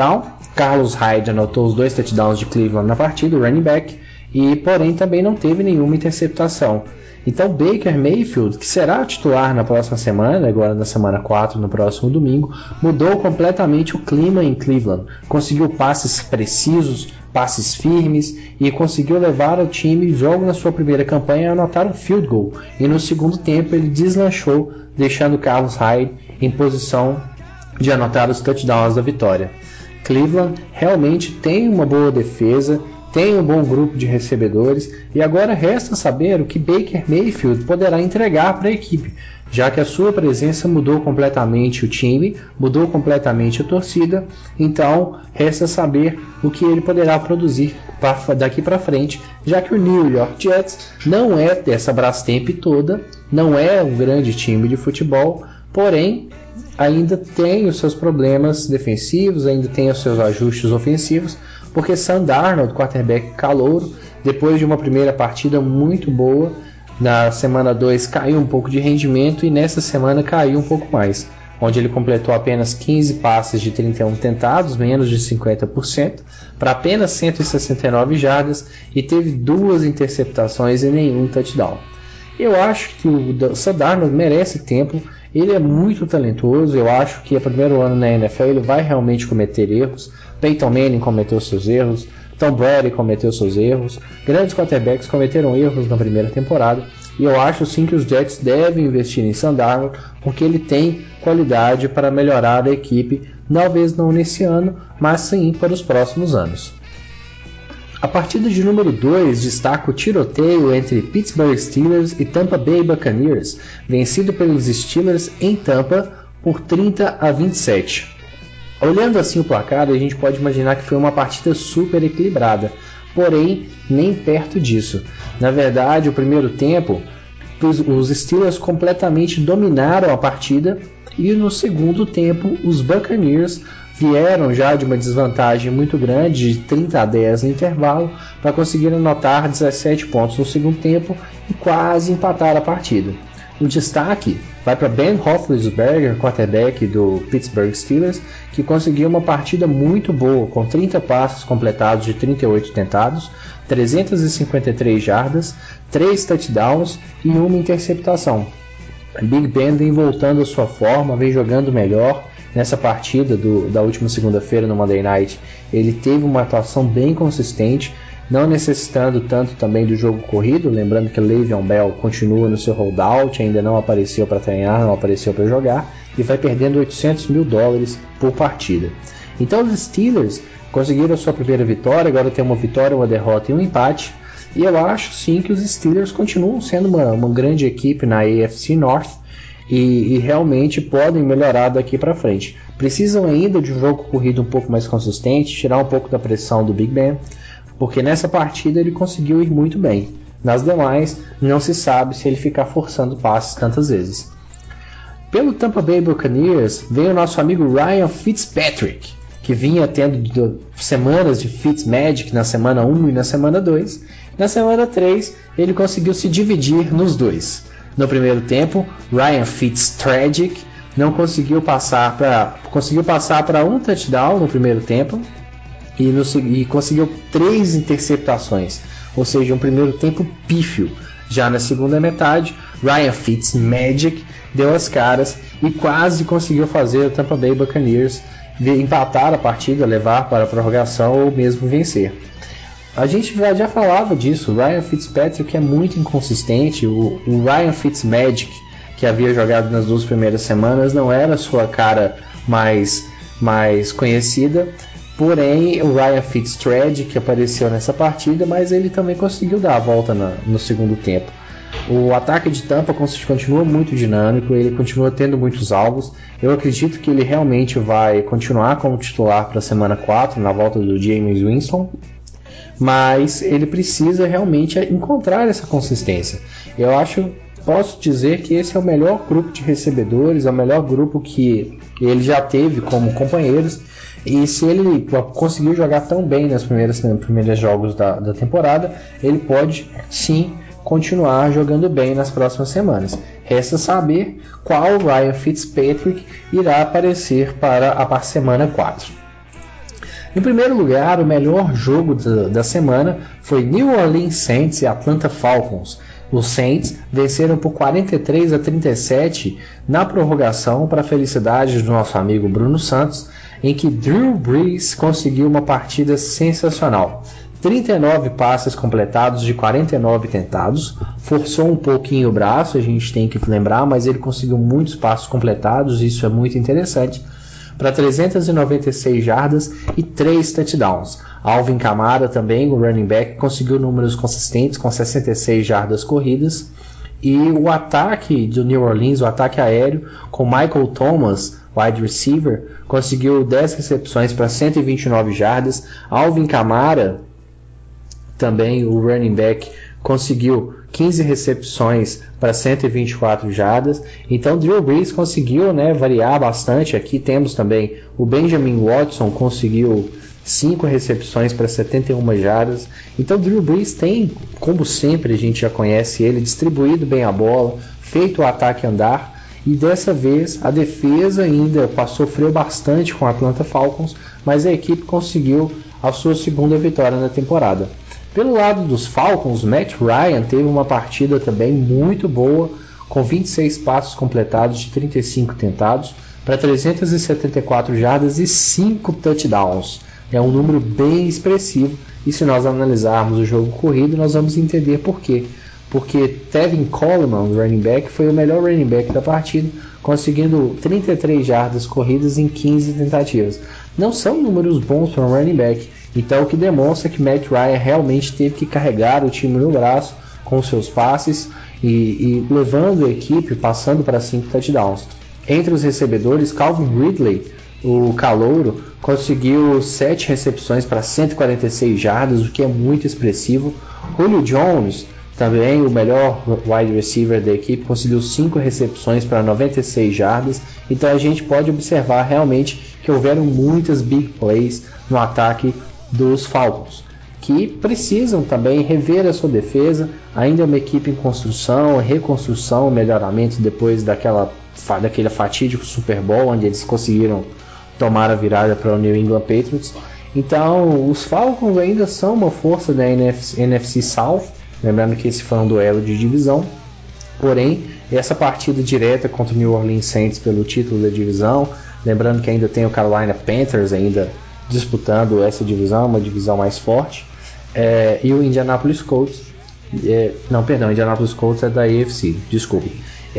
Carlos Hyde anotou os 2 touchdowns de Cleveland na partida, o running back, e porém também não teve nenhuma interceptação. Então Baker Mayfield, que será titular na próxima semana, agora na semana 4, no próximo domingo, mudou completamente o clima em Cleveland. Conseguiu passes precisos, passes firmes e conseguiu levar o time logo na sua primeira campanha a anotar um field goal. E no segundo tempo ele deslanchou, deixando Carlos Hyde em posição de anotar os touchdowns da vitória. Cleveland realmente tem uma boa defesa, tem um bom grupo de recebedores e agora resta saber o que Baker Mayfield poderá entregar para a equipe, já que a sua presença mudou completamente o time, mudou completamente a torcida, então resta saber o que ele poderá produzir daqui para frente, já que o New York Jets não é dessa Brastemp toda, não é um grande time de futebol, porém ainda tem os seus problemas defensivos, ainda tem os seus ajustes ofensivos, porque Sam Darnold, quarterback calouro, depois de uma primeira partida muito boa, na semana 2 caiu um pouco de rendimento e nessa semana caiu um pouco mais, onde ele completou apenas 15 passes de 31 tentados, menos de 50%, para apenas 169 jardas e teve 2 interceptações e nenhum touchdown. Eu acho que o Sam Darnold merece tempo, ele é muito talentoso, eu acho que é o primeiro ano na NFL, ele vai realmente cometer erros. Peyton Manning cometeu seus erros, Tom Brady cometeu seus erros, grandes quarterbacks cometeram erros na primeira temporada, e eu acho sim que os Jets devem investir em Sam Darnold, porque ele tem qualidade para melhorar a equipe, talvez não nesse ano, mas sim para os próximos anos. A partida de número 2 destaca o tiroteio entre Pittsburgh Steelers e Tampa Bay Buccaneers, vencido pelos Steelers em Tampa por 30-27. Olhando assim o placar, a gente pode imaginar que foi uma partida super equilibrada, porém nem perto disso. Na verdade, o primeiro tempo, os Steelers completamente dominaram a partida e no segundo tempo os Buccaneers vieram já de uma desvantagem muito grande de 30-10 no intervalo para conseguir anotar 17 pontos no segundo tempo e quase empatar a partida. O destaque vai para Ben Roethlisberger, quarterback do Pittsburgh Steelers, que conseguiu uma partida muito boa, com 30 passes completados de 38 tentados, 353 jardas, 3 touchdowns e uma interceptação. Big Ben vem voltando à sua forma, vem jogando melhor. Nessa partida da última segunda-feira no Monday Night, ele teve uma atuação bem consistente, não necessitando tanto também do jogo corrido, lembrando que Le'Veon Bell continua no seu holdout, ainda não apareceu para treinar, não apareceu para jogar, e vai perdendo $800 mil por partida. Então os Steelers conseguiram a sua primeira vitória, agora tem uma vitória, uma derrota e um empate, e eu acho sim que os Steelers continuam sendo uma grande equipe na AFC North, e realmente podem melhorar daqui para frente. Precisam ainda de um jogo corrido um pouco mais consistente, tirar um pouco da pressão do Big Ben, porque nessa partida ele conseguiu ir muito bem. Nas demais, não se sabe se ele ficar forçando passes tantas vezes. Pelo Tampa Bay Buccaneers, veio o nosso amigo Ryan Fitzpatrick, que vinha tendo semanas de Fitzmagic na semana 1 e na semana 2. Na semana 3, ele conseguiu se dividir nos dois. No primeiro tempo, Ryan Fitztragic não conseguiu passar para um touchdown no primeiro tempo e conseguiu 3 interceptações, ou seja, um primeiro tempo pífio. Já na segunda metade, Ryan Fitzmagic deu as caras e quase conseguiu fazer o Tampa Bay Buccaneers empatar a partida, levar para a prorrogação ou mesmo vencer. A gente já falava disso, o Ryan Fitzpatrick é muito inconsistente, o Ryan Fitzmagic, que havia jogado nas 2 primeiras semanas, não era a sua cara mais conhecida, porém o Ryan Fitztragic apareceu nessa partida, mas ele também conseguiu dar a volta no segundo tempo. O ataque de Tampa continua muito dinâmico, ele continua tendo muitos alvos. Eu acredito que ele realmente vai continuar como titular para a semana 4, na volta do Jameis Winston, mas ele precisa realmente encontrar essa consistência. Posso dizer que esse é o melhor grupo de recebedores, é o melhor grupo que ele já teve como companheiros, e se ele conseguiu jogar tão bem nos primeiros jogos da temporada, ele pode sim continuar jogando bem nas próximas semanas. Resta saber qual Ryan Fitzpatrick irá aparecer para a semana 4. Em primeiro lugar, o melhor jogo da semana foi New Orleans Saints e Atlanta Falcons. Os Saints venceram por 43-37 na prorrogação, para a felicidade do nosso amigo Bruno Santos, em que Drew Brees conseguiu uma partida sensacional. 39 passes completados de 49 tentados, forçou um pouquinho o braço, a gente tem que lembrar, mas ele conseguiu muitos passes completados, isso é muito interessante, para 396 jardas e 3 touchdowns. Alvin Kamara também, o running back, conseguiu números consistentes com 66 jardas corridas. E o ataque do New Orleans, o ataque aéreo, com Michael Thomas, wide receiver, conseguiu 10 recepções para 129 jardas. Alvin Kamara, também o running back, conseguiu 15 recepções para 124 jardas. Então Drew Brees conseguiu, variar bastante. Aqui temos também o Benjamin Watson, conseguiu 5 recepções para 71 jardas. Então Drew Brees tem, como sempre a gente já conhece ele, distribuído bem a bola, feito o ataque andar. E dessa vez a defesa ainda sofreu bastante com a Atlanta Falcons, mas a equipe conseguiu a sua segunda vitória na temporada. Pelo lado dos Falcons, Matt Ryan teve uma partida também muito boa, com 26 passos completados de 35 tentados, para 374 jardas e 5 touchdowns. É um número bem expressivo, e se nós analisarmos o jogo corrido, nós vamos entender por quê. Porque Tevin Coleman, o running back, foi o melhor running back da partida, conseguindo 33 jardas corridas em 15 tentativas. Não são números bons para um running back, então o que demonstra que Matt Ryan realmente teve que carregar o time no braço com seus passes e levando a equipe, passando para 5 touchdowns. Entre os recebedores, Calvin Ridley, o calouro, conseguiu 7 recepções para 146 jardas, o que é muito expressivo. Julio Jones, também o melhor wide receiver da equipe, conseguiu 5 recepções para 96 jardas. Então a gente pode observar realmente que houveram muitas big plays no ataque dos Falcons, que precisam também rever a sua defesa. Ainda é uma equipe em construção, reconstrução, melhoramento depois daquele fatídico Super Bowl, onde eles conseguiram tomar a virada para o New England Patriots. Então os Falcons ainda são uma força da NFC South, lembrando que esse foi um duelo de divisão, porém essa partida direta contra o New Orleans Saints pelo título da divisão, lembrando que ainda tem o Carolina Panthers ainda disputando essa divisão, uma divisão mais forte, e o Indianapolis Colts, Indianapolis Colts é da AFC, desculpe.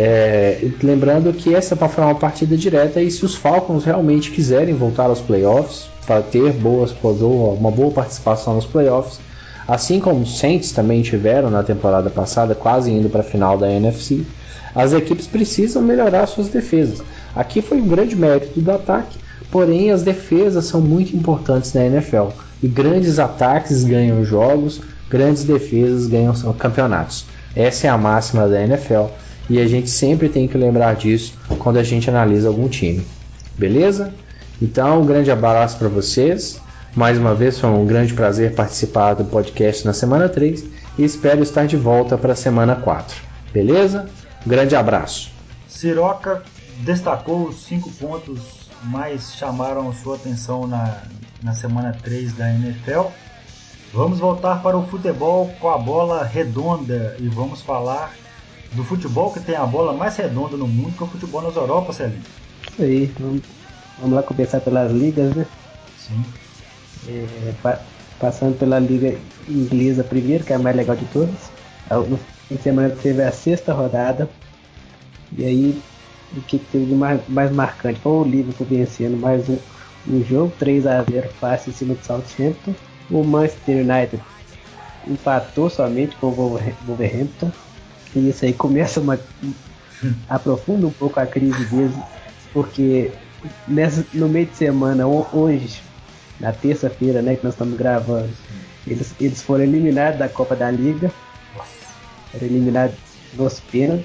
Lembrando que essa é para falar uma partida direta, e se os Falcons realmente quiserem voltar aos playoffs, para ter uma boa participação nos playoffs, assim como os Saints também tiveram na temporada passada, quase indo para a final da NFC, as equipes precisam melhorar suas defesas. Aqui foi um grande mérito do ataque, porém as defesas são muito importantes na NFL, e grandes ataques ganham jogos, grandes defesas ganham campeonatos. Essa é a máxima da NFL, e a gente sempre tem que lembrar disso quando a gente analisa algum time. Beleza? Então, um grande abraço para vocês. Mais uma vez foi um grande prazer participar do podcast na semana 3 e espero estar de volta para a semana 4. Beleza? Um grande abraço. Siroca destacou os 5 pontos mais chamaram sua atenção na semana 3 da NFL. Vamos voltar para o futebol com a bola redonda e vamos falar do futebol que tem a bola mais redonda no mundo, que é o futebol nas Europas, Celinho. Isso aí, vamos lá começar pelas ligas, né? Sim. Passando pela liga inglesa primeiro, que é a mais legal de todas. No fim de semana teve a 6ª rodada. E aí, o que teve de mais marcante? Foi o Liverpool vencendo mais um jogo, 3-0 fácil em cima do Southampton. O Manchester United empatou somente com o Wolverhampton. E isso aí começa aprofunda um pouco a crise deles, porque no meio de semana, hoje, na terça-feira, né, que nós estamos gravando, eles foram eliminados da Copa da Liga, foram eliminados nos pênaltis,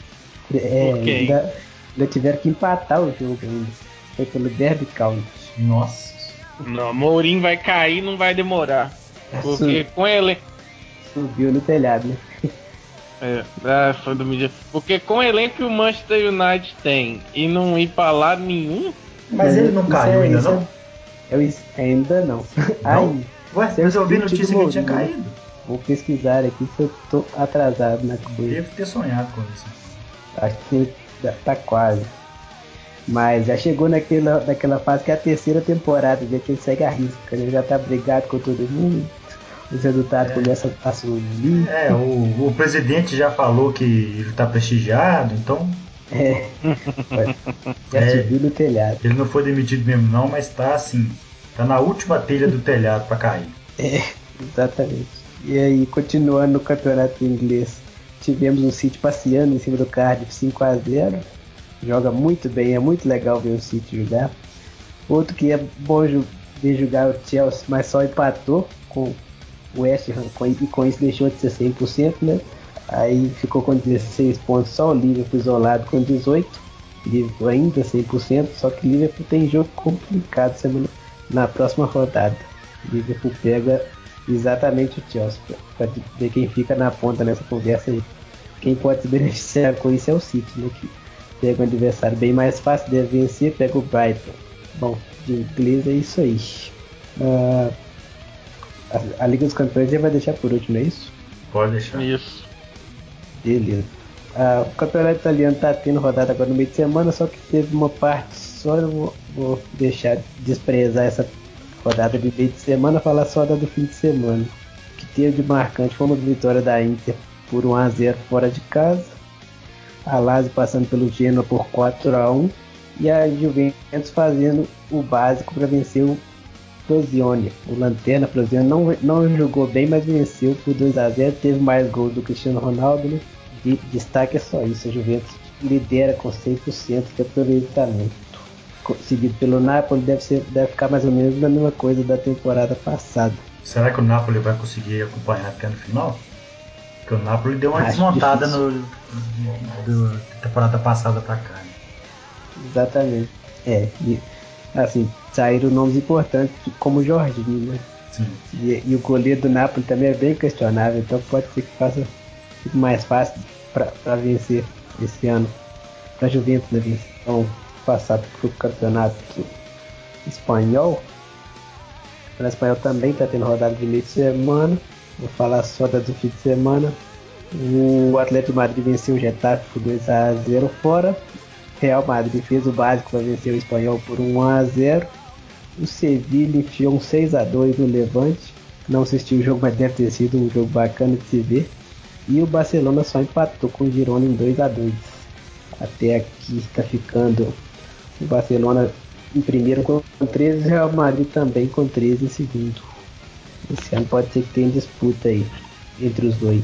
ainda tiveram que empatar o jogo ainda, foi pelo Derby County. Nossa. Não, Mourinho vai cair, não vai demorar, porque com ele subiu no telhado, né? Foi do mídia. Porque com o elenco que o Manchester United tem e não ir pra lado nenhum. Mas ele não caiu ainda, não? Ainda não. Não? Ué, mas eu ouvi notícia que tinha caído. Vou pesquisar aqui se eu tô atrasado na coisa. Devo ter sonhado com isso. Acho que tá quase. Mas já chegou naquela fase que é a terceira temporada, já que ele segue a risca, ele já tá brigado com todo mundo, os resultados começam a subir. O presidente já falou que ele tá prestigiado, então. Já subiu no telhado. Ele não foi demitido mesmo não, mas tá assim, tá na última telha do telhado pra cair. Exatamente. E aí, continuando no campeonato inglês, tivemos o City passeando em cima do Cardiff 5-0. Joga muito bem, é muito legal ver o City jogar. Outro que é bom ver jogar o Chelsea, mas só empatou com o West Ham e com isso deixou de ser 100%, né? Aí ficou com 16 pontos, só o Liverpool isolado com 18. Liverpool ainda 100%, só que o Liverpool tem jogo complicado na próxima rodada. O Liverpool pega exatamente o Chelsea, para ver quem fica na ponta nessa conversa aí. Quem pode se beneficiar com isso é o City, né? Que pega um adversário bem mais fácil, deve vencer, pega o Brighton. Bom, de inglês é isso aí. A Liga dos Campeões já vai deixar por último, não é isso? Pode deixar. Isso. Beleza. O campeonato italiano tá tendo rodada agora no meio de semana, só que teve uma parte só, eu vou deixar desprezar essa rodada de meio de semana, falar só da do fim de semana. Que teve de marcante foi uma vitória da Inter por 1-0 fora de casa, a Lazio passando pelo Genoa por 4-1 e a Juventus fazendo o básico para vencer o Frosinone. O Lanterna Frosinone não jogou bem, mas venceu por 2-0, teve mais gols do Cristiano Ronaldo, né? De destaque é só isso, a Juventus lidera com 100% de aproveitamento. Seguido pelo Napoli, deve ficar mais ou menos na mesma coisa da temporada passada. Será que o Napoli vai conseguir acompanhar até no final? Porque o Napoli deu uma desmontada da temporada passada pra cá. Né? Exatamente. E assim, saíram nomes importantes como o Jorginho, né? Sim. E o goleiro do Napoli também é bem questionável, então pode ser que fique mais fácil para vencer esse ano. Para a Juventus, né? Então, passar para o campeonato espanhol. O campeonato espanhol também está tendo rodada de meio de semana. Vou falar só da do fim de semana. O Atlético de Madrid venceu o Getafe por 2-0 fora. Real Madrid fez o básico para vencer o Espanhol por 1-0. O Sevilla enfiou um 6-2 no Levante. Não assisti o jogo, mas deve ter sido um jogo bacana de se ver. E o Barcelona só empatou com o Girona em 2-2. Até aqui está ficando o Barcelona em primeiro com 13 e o Real Madrid também com 13 em segundo. Esse ano pode ser que tenha disputa aí entre os dois.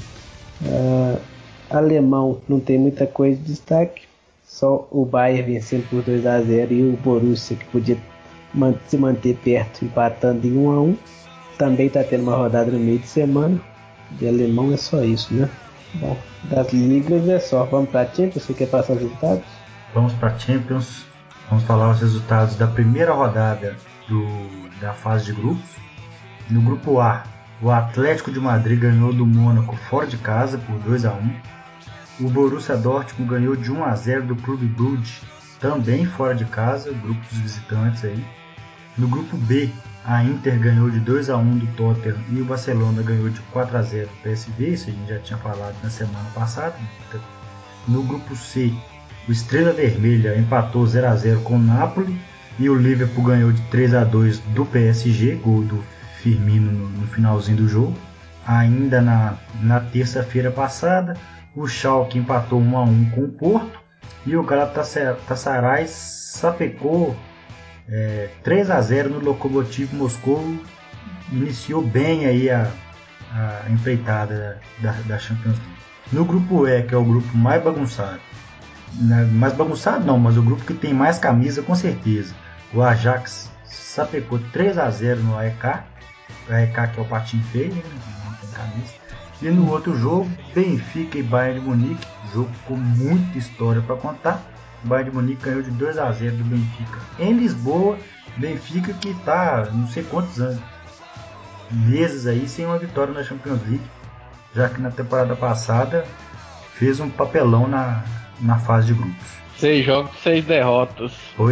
Alemão não tem muita coisa de destaque. Só o Bayern vencendo por 2-0 e o Borussia, que podia se manter perto, empatando em 1-1. Também está tendo uma rodada no meio de semana. De alemão é só isso, né? Bom, das ligas é só. Vamos para a Champions? Você quer passar os resultados? Vamos para a Champions. Vamos falar os resultados da primeira rodada da fase de grupos. No grupo A, o Atlético de Madrid ganhou do Mônaco fora de casa por 2-1. O Borussia Dortmund ganhou de 1-0 do Clube Brugge, também fora de casa, grupo dos visitantes aí. No grupo B, a Inter ganhou de 2-1 do Tottenham e o Barcelona ganhou de 4-0 do PSV, isso a gente já tinha falado na semana passada. No grupo C, o Estrela Vermelha empatou 0-0 com o Napoli e o Liverpool ganhou de 3-2 do PSG, gol do Firmino no finalzinho do jogo. Ainda na terça-feira passada, o Schalke empatou 1-1 com o Porto e o Galatasaray sapecou 3-0 no Lokomotiv Moscou. Iniciou bem aí a empreitada da Champions League. No grupo E, que é o grupo mais bagunçado, mais bagunçado não, mas o grupo que tem mais camisa com certeza, o Ajax sapecou 3-0 no AEK, que é o patinho feio, né? Não tem camisa. E no outro jogo, Benfica e Bayern de Munique, jogo com muita história para contar. O Bayern de Munique ganhou de 2-0 do Benfica em Lisboa. Benfica que está não sei quantos meses aí sem uma vitória na Champions League, já que na temporada passada fez um papelão na fase de grupos. 6 jogos, 6 derrotas. Pois é.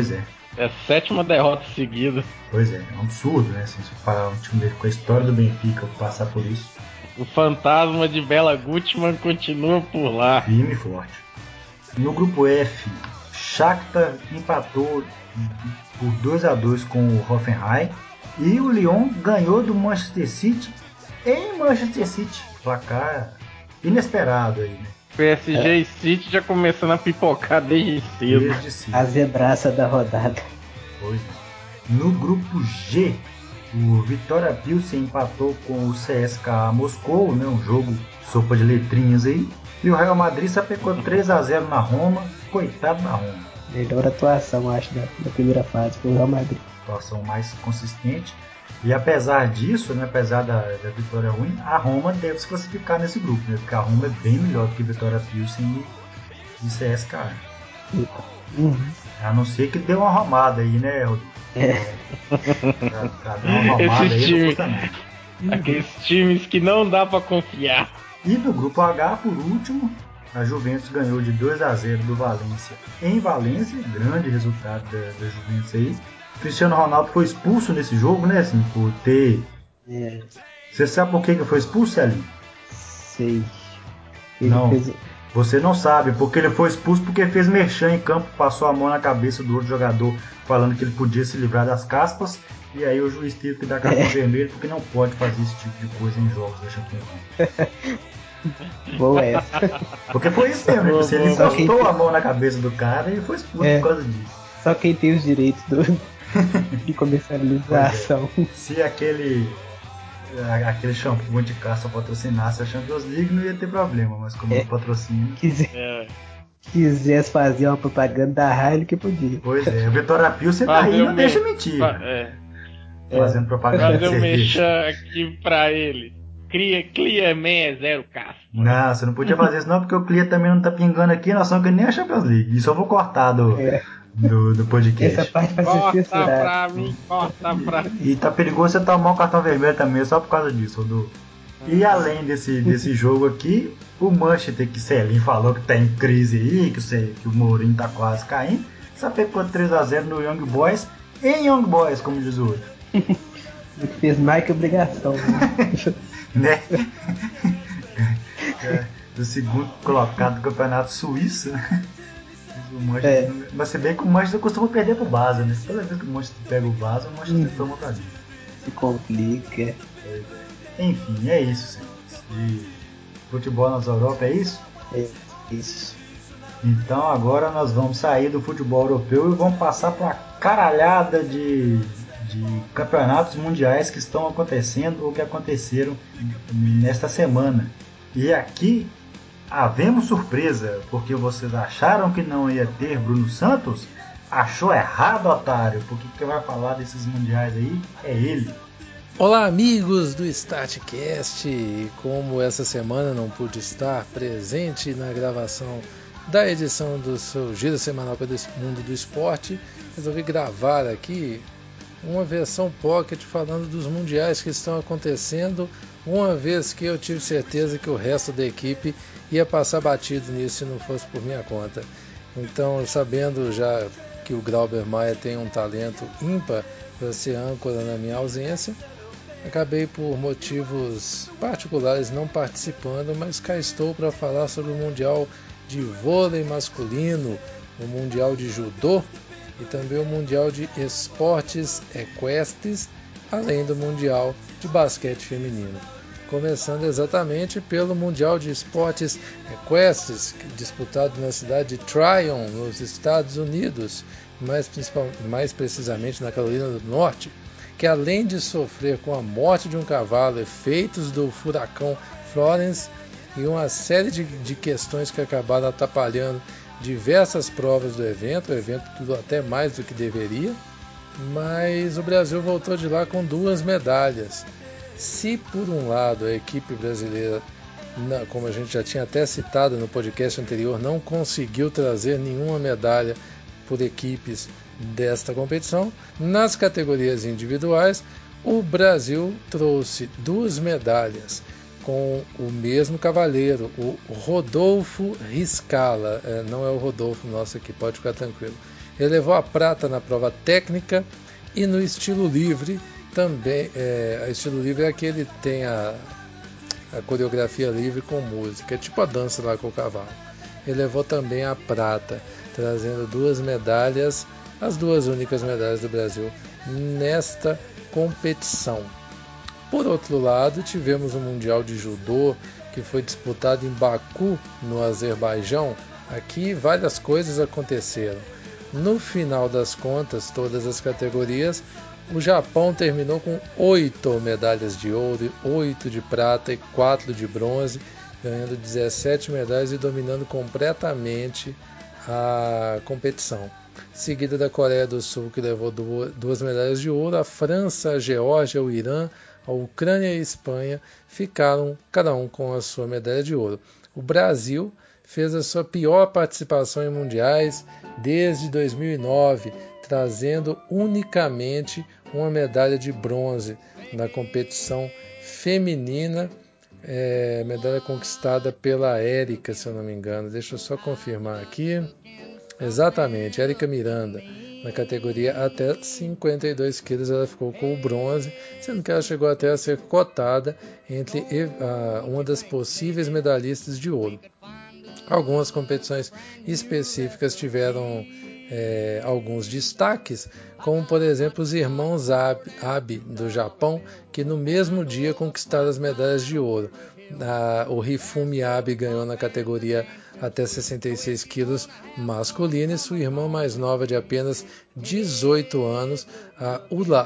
É a 7ª derrota seguida. Pois é um absurdo, né? Assim, se parar um time dele com a história do Benfica passar por isso. O fantasma de Bela Gutmann continua por lá. Firme e forte. No grupo F, Shakhtar empatou por 2-2 com o Hoffenheim. E o Lyon ganhou do Manchester City em Manchester City. Placar inesperado aí, né? PSG e City já começando a pipocar desde cedo. A zebraça da rodada. Pois é. No grupo G, o Vitória Pilsen empatou com o CSKA Moscou, né? Um jogo sopa de letrinhas aí. E o Real Madrid sapecou 3-0 na Roma. Coitado da Roma. Melhor atuação, acho, da primeira fase foi o Real Madrid. Atuação mais consistente. E apesar disso, né, apesar da vitória ruim, a Roma deve se classificar nesse grupo, né? Porque a Roma é bem melhor do que Vitória Pilsen e CSKA. A não ser que dê uma arrumada aí, né, Rodrigo? Pra dar uma arrumada aí time, não custa nada. Aqueles times que não dá pra confiar. E do grupo H, por último, a Juventus ganhou de 2-0 do Valência em Valência. Grande resultado da Juventus aí. Cristiano Ronaldo foi expulso nesse jogo, né? Assim, por ter. Você sabe por que foi expulso, Celinho? Sei. Você não sabe, porque ele foi expulso porque fez merchan em campo, passou a mão na cabeça do outro jogador, falando que ele podia se livrar das caspas. E aí o juiz teve que dar cartão vermelho, porque não pode fazer esse tipo de coisa em jogos da Champions League. Boa essa. Porque foi isso mesmo, ele encostou a mão na cabeça do cara e foi expulso por causa disso. Só quem tem os direitos de comercialização. Se aquele shampoo de caça patrocinasse a Champions League, não ia ter problema, mas como ele patrocina. Quisesse fazer uma propaganda da Heineken, podia. Pois é, o Vitória Pilsen tá aí, não deixa mentir. Fazendo propaganda de cerveja. Fazer aqui pra ele. Clearman 0 caspa. Não, você não podia fazer isso não, porque o Clear também não tá pingando aqui, nós somos que nem a Champions League. Isso eu vou cortar do podcast. Essa parte vai ser censurada. Corta pra mim. E tá perigoso você tomar um cartão vermelho também, só por causa disso, Rodolfo. E além desse jogo aqui, o Manchester, que Celinho falou que tá em crise aí, que o Mourinho tá quase caindo, sapecou 3-0 no Young Boys, em Young Boys, como diz o outro. Fez mais que obrigação, né? Do segundo colocado do campeonato suíço, né? Mas se bem que o Manchester costuma perder pro Basel, né? Toda vez que o Manchester pega o Basel, o Manchester toma pra dentro. Se complica. Enfim, é isso, de futebol nas Europa, é isso? É isso. Então agora nós vamos sair do futebol europeu e vamos passar para uma caralhada de campeonatos mundiais que estão acontecendo ou que aconteceram nesta semana. E aqui havemos surpresa, porque vocês acharam que não ia ter Bruno Santos? Achou errado, otário, porque quem vai falar desses mundiais aí é ele. Olá, amigos do StartCast. Como essa semana não pude estar presente na gravação da edição do seu Giro Semanal pelo Mundo do Esporte, resolvi gravar aqui uma versão pocket falando dos mundiais que estão acontecendo, uma vez que eu tive certeza que o resto da equipe ia passar batido nisso se não fosse por minha conta. Então, sabendo já que o Glauber Maia tem um talento ímpar para ser âncora na minha ausência, acabei por motivos particulares não participando, mas cá estou para falar sobre o Mundial de Vôlei Masculino, o Mundial de Judô e também o Mundial de Esportes Equestres, além do Mundial de Basquete Feminino. Começando exatamente pelo Mundial de Esportes Equestres, disputado na cidade de Tryon, nos Estados Unidos, mais precisamente na Carolina do Norte, que além de sofrer com a morte de um cavalo, efeitos do furacão Florence e uma série de questões que acabaram atrapalhando diversas provas do evento, o evento durou até mais do que deveria, mas o Brasil voltou de lá com 2 medalhas. Se por um lado a equipe brasileira, como a gente já tinha até citado no podcast anterior, não conseguiu trazer nenhuma medalha por equipes desta competição, nas categorias individuais o Brasil trouxe 2 medalhas com o mesmo cavaleiro, o Rodolfo Riscala. Não é o Rodolfo nosso aqui, pode ficar tranquilo. Ele levou a prata na prova técnica e no estilo livre também. Estilo livre é aquele que tem a coreografia livre com música, é tipo a dança lá com o cavalo. Ele levou também a prata, trazendo 2 medalhas, as 2 únicas medalhas do Brasil nesta competição. Por outro lado, tivemos o Mundial de Judô, que foi disputado em Baku, no Azerbaijão. Aqui várias coisas aconteceram. No final das contas, todas as categorias, o Japão terminou com 8 medalhas de ouro, 8 de prata e 4 de bronze, ganhando 17 medalhas e dominando completamente a competição. Seguida da Coreia do Sul, que levou 2 medalhas de ouro, a França, a Geórgia, o Irã, a Ucrânia e a Espanha ficaram cada um com a sua medalha de ouro. O Brasil fez a sua pior participação em mundiais desde 2009, trazendo unicamente uma medalha de bronze na competição feminina, medalha conquistada pela Érica, se eu não me engano. Deixa eu só confirmar aqui. Exatamente, Érica Miranda. Na categoria até 52 quilos ela ficou com o bronze, sendo que ela chegou até a ser cotada entre uma das possíveis medalhistas de ouro. Algumas competições específicas tiveram alguns destaques, como por exemplo os irmãos Abe do Japão, que no mesmo dia conquistaram as medalhas de ouro. O Hifumi Abe ganhou na categoria até 66 quilos masculina e sua irmã mais nova de apenas 18 anos, a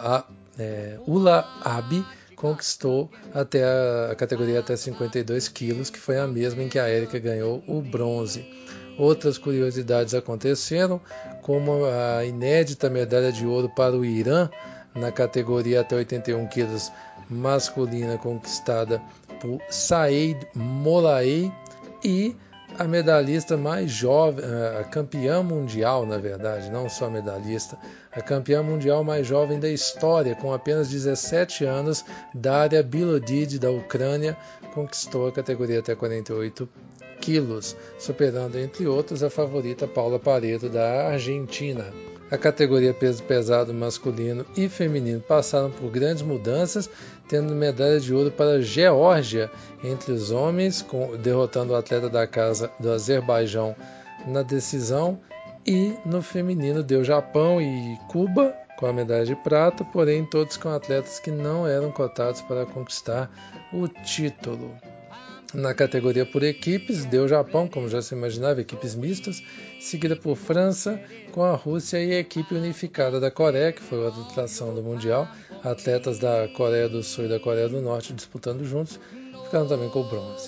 Ula Abe, conquistou até a categoria até 52 quilos, que foi a mesma em que a Érica ganhou o bronze. Outras curiosidades aconteceram, como a inédita medalha de ouro para o Irã na categoria até 81 quilos masculina, conquistada por Saeed Molaei, e a medalhista mais jovem, a campeã mundial, na verdade, não só medalhista, a campeã mundial mais jovem da história, com apenas 17 anos, Daria Bilodid, da Ucrânia, conquistou a categoria até 48 quilos, superando, entre outros, a favorita Paula Pareto, da Argentina. A categoria peso pesado masculino e feminino passaram por grandes mudanças, tendo medalha de ouro para a Geórgia entre os homens, derrotando o atleta da casa do Azerbaijão na decisão, e no feminino deu Japão e Cuba com a medalha de prata, porém todos com atletas que não eram cotados para conquistar o título. Na categoria por equipes, deu Japão, como já se imaginava, equipes mistas, seguida por França, com a Rússia e a equipe unificada da Coreia, que foi a atração do Mundial. Atletas da Coreia do Sul e da Coreia do Norte disputando juntos, ficaram também com o bronze.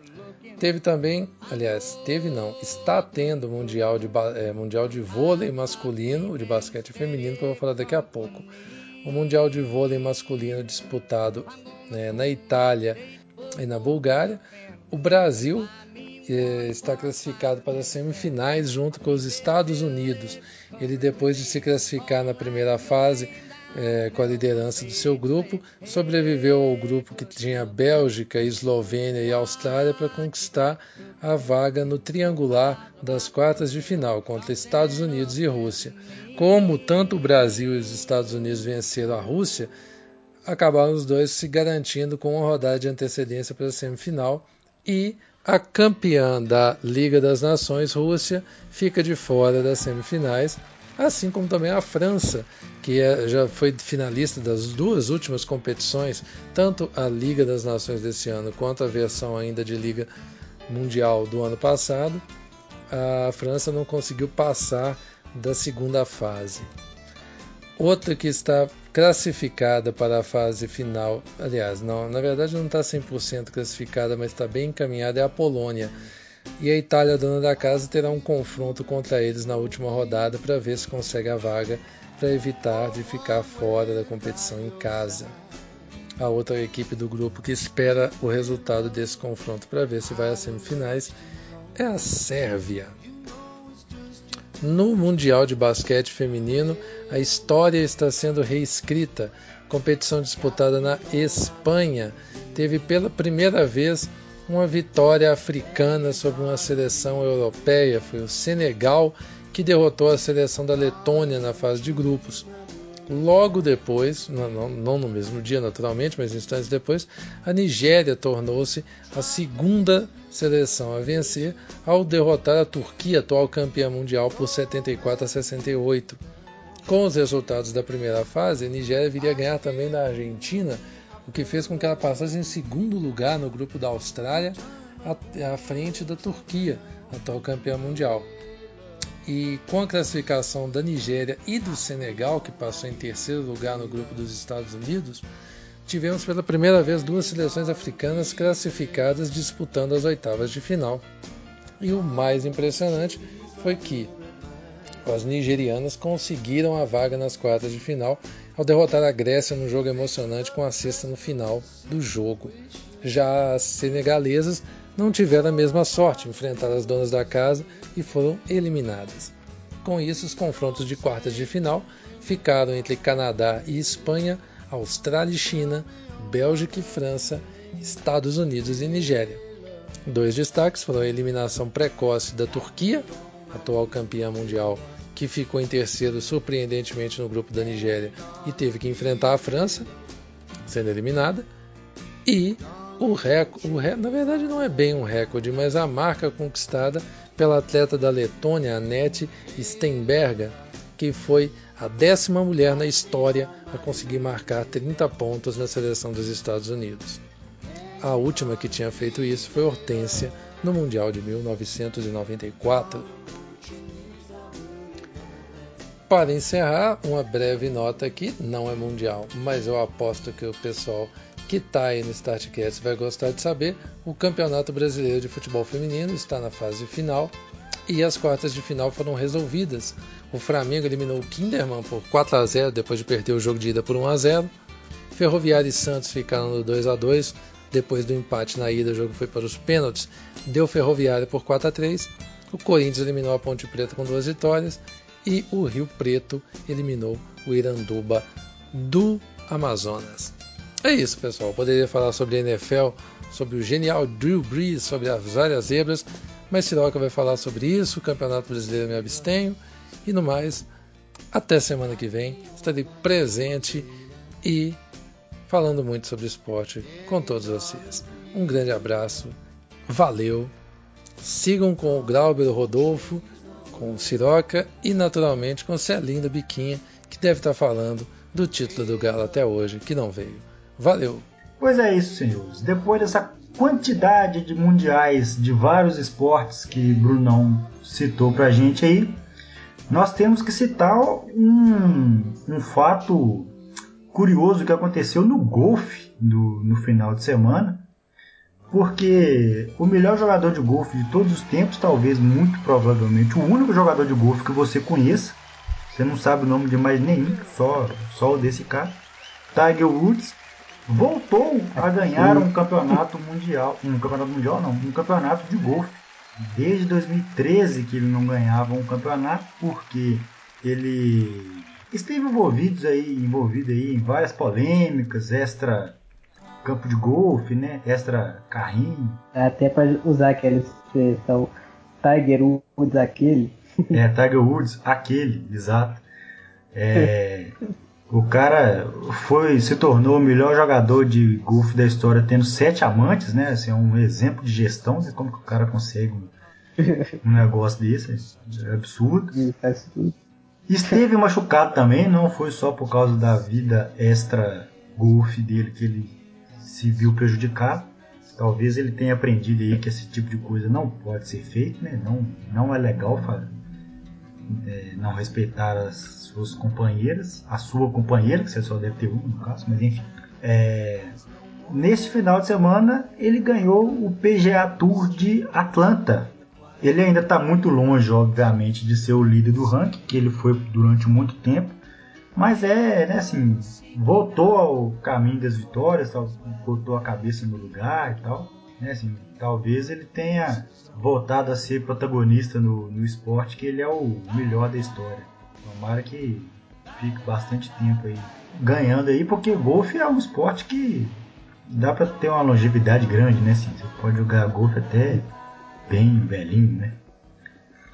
Está tendo mundial de vôlei masculino, de basquete feminino, que eu vou falar daqui a pouco. O Mundial de vôlei masculino disputado na Itália e na Bulgária. O Brasil está classificado para as semifinais junto com os Estados Unidos. Ele, depois de se classificar na primeira fase com a liderança do seu grupo, sobreviveu ao grupo que tinha Bélgica, Eslovênia e Austrália para conquistar a vaga no triangular das quartas de final contra Estados Unidos e Rússia. Como tanto o Brasil e os Estados Unidos venceram a Rússia, acabaram os dois se garantindo com uma rodada de antecedência para a semifinal, e a campeã da Liga das Nações, Rússia, fica de fora das semifinais, assim como também a França, que já foi finalista das 2 últimas competições, tanto a Liga das Nações desse ano quanto a versão ainda de Liga Mundial do ano passado. A França não conseguiu passar da segunda fase. Outra que está classificada para a fase final, aliás, na verdade não está 100% classificada, mas está bem encaminhada, é a Polônia. E a Itália, dona da casa, terá um confronto contra eles na última rodada para ver se consegue a vaga, para evitar de ficar fora da competição em casa. A outra equipe do grupo que espera o resultado desse confronto para ver se vai às semifinais é a Sérvia. No Mundial de Basquete Feminino, a história está sendo reescrita. Competição disputada na Espanha teve pela primeira vez uma vitória africana sobre uma seleção europeia. Foi o Senegal que derrotou a seleção da Letônia na fase de grupos. Logo depois, não no mesmo dia naturalmente, mas instantes depois, a Nigéria tornou-se a segunda seleção a vencer ao derrotar a Turquia, atual campeã mundial, por 74-68. Com os resultados da primeira fase, a Nigéria viria a ganhar também da Argentina, o que fez com que ela passasse em segundo lugar no grupo da Austrália, à frente da Turquia, atual campeã mundial. E com a classificação da Nigéria e do Senegal, que passou em terceiro lugar no grupo dos Estados Unidos, tivemos pela primeira vez duas seleções africanas classificadas disputando as oitavas de final. E o mais impressionante foi que as nigerianas conseguiram a vaga nas quartas de final ao derrotar a Grécia num jogo emocionante com a cesta no final do jogo. Já as senegalesas não tiveram a mesma sorte, enfrentaram as donas da casa e foram eliminadas. Com isso, os confrontos de quartas de final ficaram entre Canadá e Espanha, Austrália e China, Bélgica e França, Estados Unidos e Nigéria. Dois destaques foram a eliminação precoce da Turquia, atual campeã mundial, que ficou em terceiro surpreendentemente no grupo da Nigéria e teve que enfrentar a França, sendo eliminada, e na verdade não é bem um recorde, mas a marca conquistada pela atleta da Letônia, Anette Steenberga, que foi a 10ª mulher na história a conseguir marcar 30 pontos na seleção dos Estados Unidos. A última que tinha feito isso foi Hortência, no Mundial de 1994. Para encerrar, uma breve nota aqui, não é mundial, mas eu aposto que o pessoal que está aí no StartCast vai gostar de saber. O Campeonato Brasileiro de Futebol Feminino está na fase final e as quartas de final foram resolvidas. O Flamengo eliminou o Kinderman por 4-0 depois de perder o jogo de ida por 1-0. Ferroviária e Santos ficaram no 2-2. Depois do empate na ida, o jogo foi para os pênaltis. Deu Ferroviária por 4-3. O Corinthians eliminou a Ponte Preta com 2 vitórias. E o Rio Preto eliminou o Iranduba do Amazonas. É isso, pessoal. Eu poderia falar sobre a NFL, sobre o genial Drew Brees, sobre as várias zebras, mas Siroca vai falar sobre isso, o Campeonato Brasileiro me abstenho, e no mais, até semana que vem, estarei presente e falando muito sobre esporte com todos vocês. Um grande abraço, valeu, sigam com o Glauber Rodolfo, com o Siroca e naturalmente com o Celinho da Biquinha, que deve estar falando do título do Galo até hoje, que não veio. Valeu! Pois é isso, senhores. Depois dessa quantidade de mundiais de vários esportes que Brunão citou pra gente aí, nós temos que citar um fato curioso que aconteceu no golfe no final de semana, porque o melhor jogador de golfe de todos os tempos, talvez muito provavelmente o único jogador de golfe que você conheça, você não sabe o nome de mais nenhum, só o desse cara, Tiger Woods, voltou a ganhar um campeonato mundial, um campeonato de golfe. Desde 2013 que ele não ganhava um campeonato, porque ele esteve envolvido aí em várias polêmicas, extra campo de golfe, né? Extra carrinho. Até para usar aquela expressão Tiger Woods aquele. Tiger Woods aquele, exato. O cara se tornou o melhor jogador de golfe da história, tendo 7 amantes, né? Assim, é um exemplo de gestão, né? Como que o cara consegue um negócio desse, é absurdo. Esteve machucado também, não foi só por causa da vida extra golfe dele que ele se viu prejudicado. Talvez ele tenha aprendido aí que esse tipo de coisa não pode ser feito, né? Não é legal não respeitar as suas companheiras, a sua companheira, que você só deve ter uma no caso, mas enfim. Nesse final de semana ele ganhou o PGA Tour de Atlanta. Ele ainda está muito longe, obviamente, de ser o líder do ranking, que ele foi durante muito tempo, mas assim, voltou ao caminho das vitórias, botou a cabeça no lugar e tal, né? Assim, talvez ele tenha voltado a ser protagonista no esporte, que ele é o melhor da história. Tomara que fique bastante tempo aí ganhando aí, porque golfe é um esporte que dá para ter uma longevidade grande, né? Assim, você pode jogar golfe até bem velhinho, né?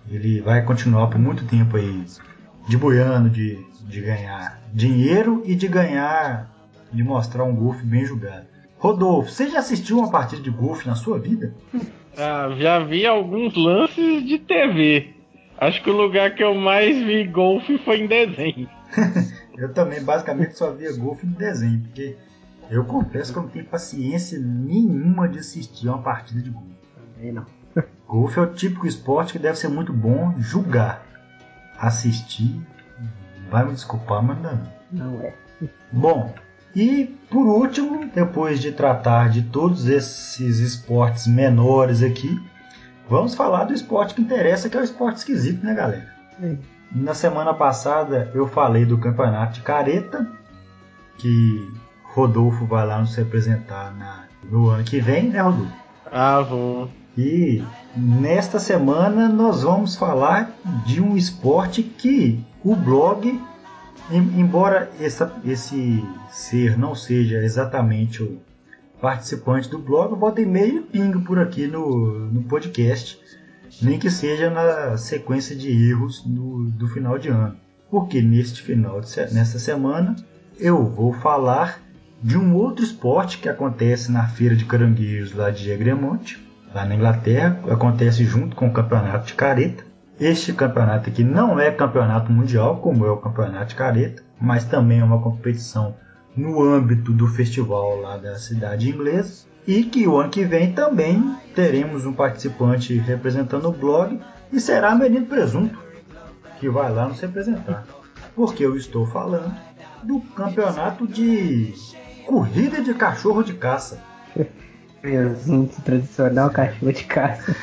Ele vai continuar por muito tempo aí debuiando de ganhar dinheiro e de mostrar um golfe bem jogado. Rodolfo, você já assistiu uma partida de golfe na sua vida? Já vi alguns lances de TV. Acho que o lugar que eu mais vi golfe foi em desenho. Eu também basicamente só via golfe em desenho, porque eu confesso que eu não tenho paciência nenhuma de assistir uma partida de golfe. Também não. Golfe é o típico esporte que deve ser muito bom julgar. Assistir, vai me desculpar, mas não. Não é. Bom, e por último, depois de tratar de todos esses esportes menores aqui, vamos falar do esporte que interessa, que é o esporte esquisito, né, galera? Na semana passada eu falei do campeonato de careta, que Rodolfo vai lá nos representar no ano que vem, né, Rodolfo? Vou. E nesta semana nós vamos falar de um esporte que o blog, embora esse ser não seja exatamente o participante do blog, volta e meia pinga por aqui no podcast, nem que seja na sequência de erros do final de ano. Porque nesta semana eu vou falar de um outro esporte que acontece na feira de caranguejos lá de Egremont, lá na Inglaterra, acontece junto com o campeonato de careta. Este campeonato aqui não é campeonato mundial, como é o campeonato de careta, mas também é uma competição no âmbito do festival lá da cidade inglesa. E que o ano que vem também teremos um participante representando o blog, e será Menino Presunto, que vai lá nos representar. Porque eu estou falando do campeonato de corrida de cachorro de caça. Presunto tradicional, cachorro de caça.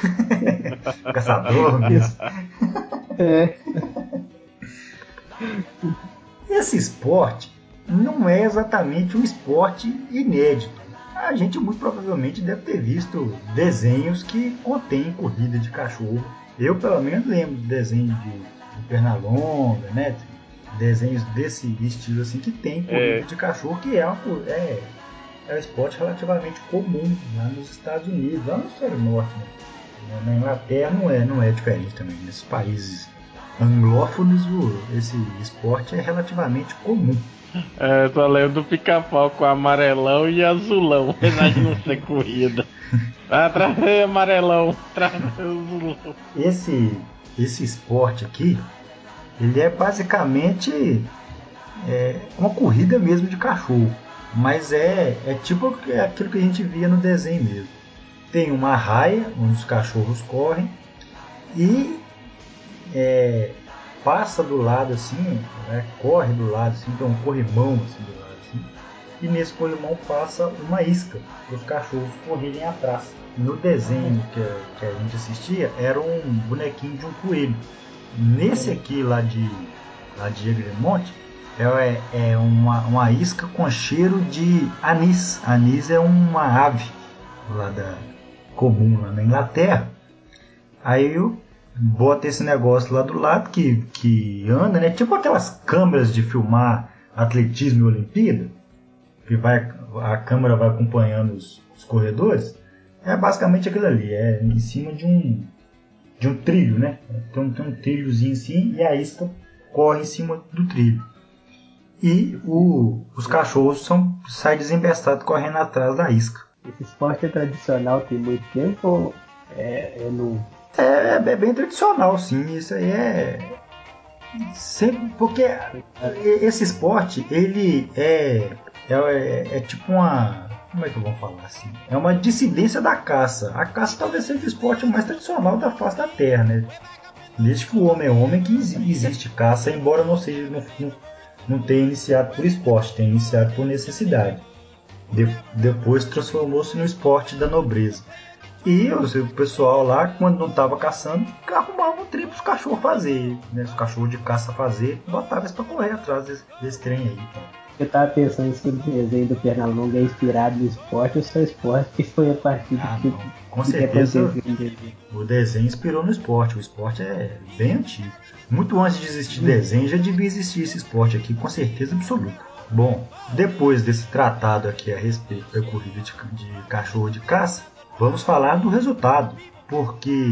Caçador mesmo. É. Esse esporte não é exatamente um esporte inédito. A gente muito provavelmente deve ter visto desenhos que contêm corrida de cachorro. Eu pelo menos lembro de desenhos de Pernalonga, né? Desenhos desse estilo assim que tem corrida de cachorro, que é um esporte relativamente comum lá nos Estados Unidos, lá no hemisfério norte, né? Na Inglaterra não é diferente também. Nesses países anglófonos esse esporte é relativamente comum. Tô lendo do pica-pau com amarelão e azulão, apesar de não ser corrida. Trazer amarelão, trazer azulão. Esse esporte aqui, ele é basicamente uma corrida mesmo de cachorro, mas é tipo aquilo que a gente via no desenho mesmo. Tem uma raia onde os cachorros correm e passa do lado assim, né, corre do lado assim, tem um corrimão assim do lado assim, e nesse corrimão passa uma isca para os cachorros correrem atrás. No desenho que a gente assistia era um bonequinho de um coelho. Nesse aqui lá de Egremont é uma isca com cheiro de anis. Anis é uma ave lá comum lá na Inglaterra. Aí eu bota esse negócio lá do lado que anda, né? Tipo aquelas câmeras de filmar atletismo e Olimpíada, que a câmera vai acompanhando os corredores. É basicamente aquilo ali, é em cima de um trilho, né? Tem um trilhozinho assim e a isca corre em cima do trilho. E os cachorros saem desembestados correndo atrás da isca. Esse esporte é tradicional, tem muito tempo ou é novo? É bem tradicional, sim. Isso aí sempre, porque esse esporte ele é tipo uma, como é que eu vou falar assim? É uma dissidência da caça. A caça talvez seja o esporte mais tradicional da face da Terra, né? Desde que o homem é homem que existe caça, embora não tenha iniciado por esporte, tenha iniciado por necessidade. Depois transformou-se no esporte da nobreza. E o pessoal lá, quando não estava caçando, arrumava um trem para os cachorros fazer, né? Os cachorros de caça fazer, botava eles para correr atrás desse trem aí. Tá? Eu tava pensando se o desenho do Pernalonga é inspirado no esporte ou se é o esporte que foi a partir do com certeza o desenho inspirou no esporte. O esporte é bem antigo. Muito antes de existir desenho, já devia existir esse esporte aqui, com certeza absoluta. Bom, depois desse tratado aqui a respeito da corrida de cachorro de caça, vamos falar do resultado, porque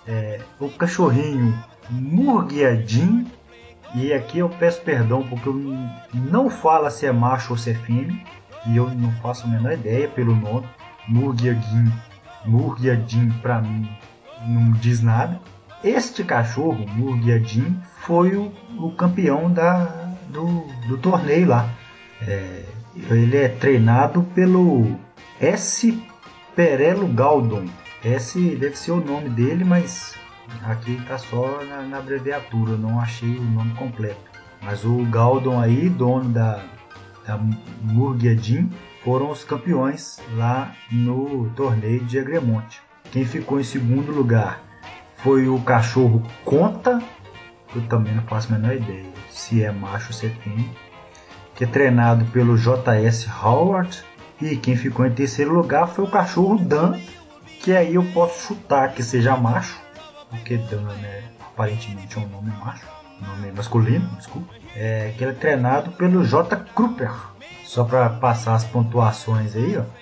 o cachorrinho Murguiadin. E aqui eu peço perdão porque eu não falo se é macho ou se é fêmea. E eu não faço a menor ideia pelo nome. Murguiadin pra mim não diz nada. Este cachorro, Murguiadin, foi o campeão do torneio lá. Ele é treinado pelo S. Perello Galdon. Esse deve ser o nome dele, mas aqui tá só na abreviatura, eu não achei o nome completo. Mas o Galdon aí, dono da Murguiadin, foram os campeões lá no torneio de Egremonte. Quem ficou em segundo lugar foi o cachorro Conta, eu também não faço a menor ideia se é macho ou se é fêmea, que é treinado pelo J.S. Howard. E quem ficou em terceiro lugar foi o cachorro Dan, que aí eu posso chutar que seja macho, porque Dan, né, aparentemente é um nome macho, nome masculino, desculpa. Que ele é treinado pelo J. Kruper. Só para passar as pontuações aí, ó.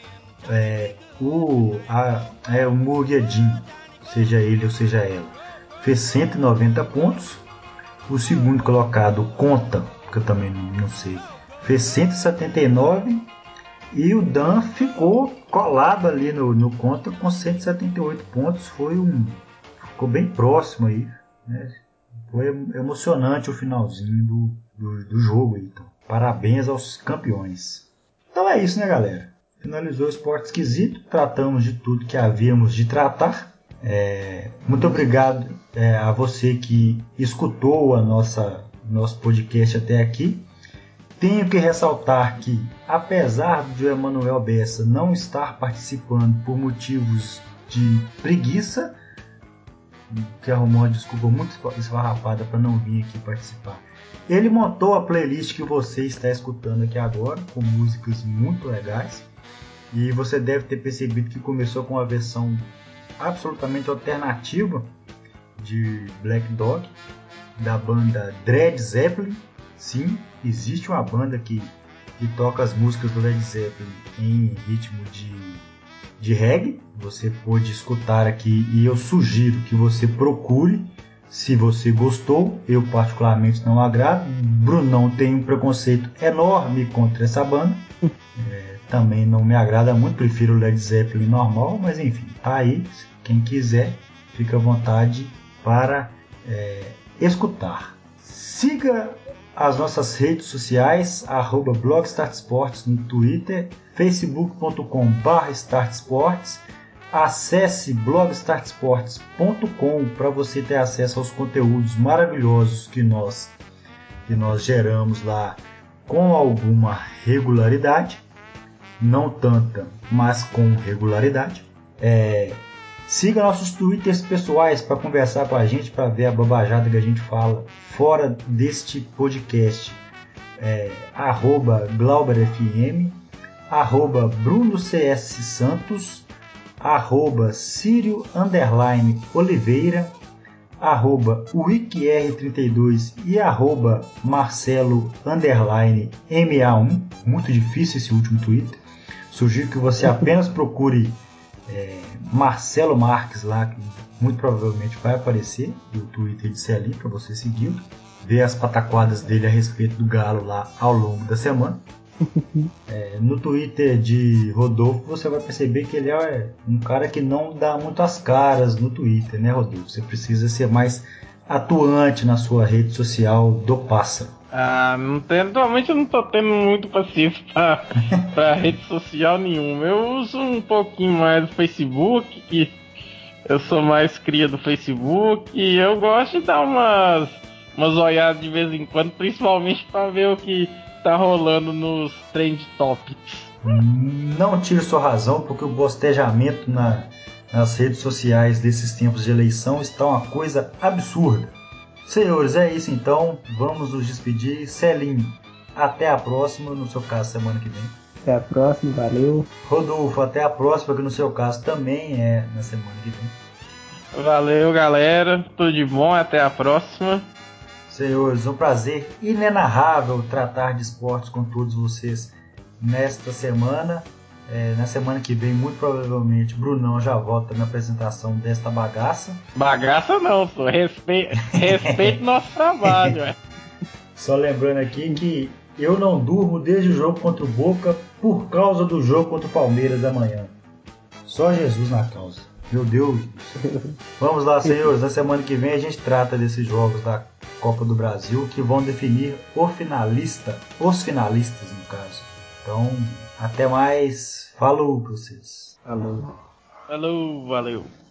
O Murguiadin, seja ele ou seja ela, fez 190 pontos. O segundo colocado, Conta, que eu também não sei, fez 179. E o Dan ficou colado ali no Conta com 178 pontos. Ficou bem próximo aí, né? Foi emocionante o finalzinho do jogo aí, então. Parabéns aos campeões. Então é isso, né, galera? Finalizou o Esporte Esquisito. Tratamos de tudo que havíamos de tratar. Muito obrigado a você que escutou nosso podcast até aqui. Tenho que ressaltar que, apesar de o Emanuel Bessa não estar participando por motivos de preguiça, que arrumou uma desculpa muito esfarrapada para não vir aqui participar, ele montou a playlist que você está escutando aqui agora, com músicas muito legais, e você deve ter percebido que começou com uma versão absolutamente alternativa de Black Dog, da banda Led Zeppelin. Sim, existe uma banda que toca as músicas do Led Zeppelin em ritmo de reggae. Você pode escutar aqui e eu sugiro que você procure, se você gostou. Eu particularmente não agrado. Brunão tem um preconceito enorme contra essa banda. Também não me agrada muito, prefiro o Led Zeppelin normal, mas enfim, tá aí. Quem quiser, fica à vontade para escutar. Siga as nossas redes sociais, @blogstartesportes no Twitter, facebook.com/startesportes. Acesse blogstartesportes.com para você ter acesso aos conteúdos maravilhosos que nós geramos lá com alguma regularidade, não tanta, mas com regularidade. Siga nossos twitters pessoais para conversar com a gente, para ver a bobajada que a gente fala fora deste podcast. @glauberfm, @brunocssantos, @Círio_Oliveira, @wikr32 e @Marcelo_MA1. Muito difícil esse último Twitter. Sugiro que você apenas procure Marcelo Marques lá, que muito provavelmente vai aparecer no Twitter de Celinho para você seguir, ver as pataquadas dele a respeito do Galo lá ao longo da semana. No Twitter de Rodolfo você vai perceber que ele é um cara que não dá muitas caras no Twitter, né, Rodolfo? Você precisa ser mais atuante na sua rede social do pássaro. Atualmente eu não tô tendo muito paciência pra rede social nenhuma. Eu uso um pouquinho mais o Facebook, que eu sou mais cria do Facebook, e eu gosto de dar umas olhadas de vez em quando, principalmente pra ver o que tá rolando nos Trend Topics. Não tire sua razão, porque o bostejamento nas redes sociais desses tempos de eleição está uma coisa absurda. Senhores, é isso então. Vamos nos despedir. Celinho, até a próxima, no seu caso, semana que vem. Até a próxima, valeu. Rodolfo, até a próxima, que no seu caso também é na semana que vem. Valeu, galera. Tudo de bom, até a próxima. Senhores, um prazer inenarrável tratar de esportes com todos vocês nesta semana. Na semana que vem, muito provavelmente, Brunão já volta na apresentação desta bagaça. Bagaça não, só respeite nosso trabalho. Só lembrando aqui que eu não durmo desde o jogo contra o Boca por causa do jogo contra o Palmeiras amanhã. Só Jesus na causa. Meu Deus. Vamos lá, senhores. Na semana que vem a gente trata desses jogos da Copa do Brasil que vão definir os finalistas, no caso. Então, até mais. Falou pra vocês. Falou. Falou, valeu.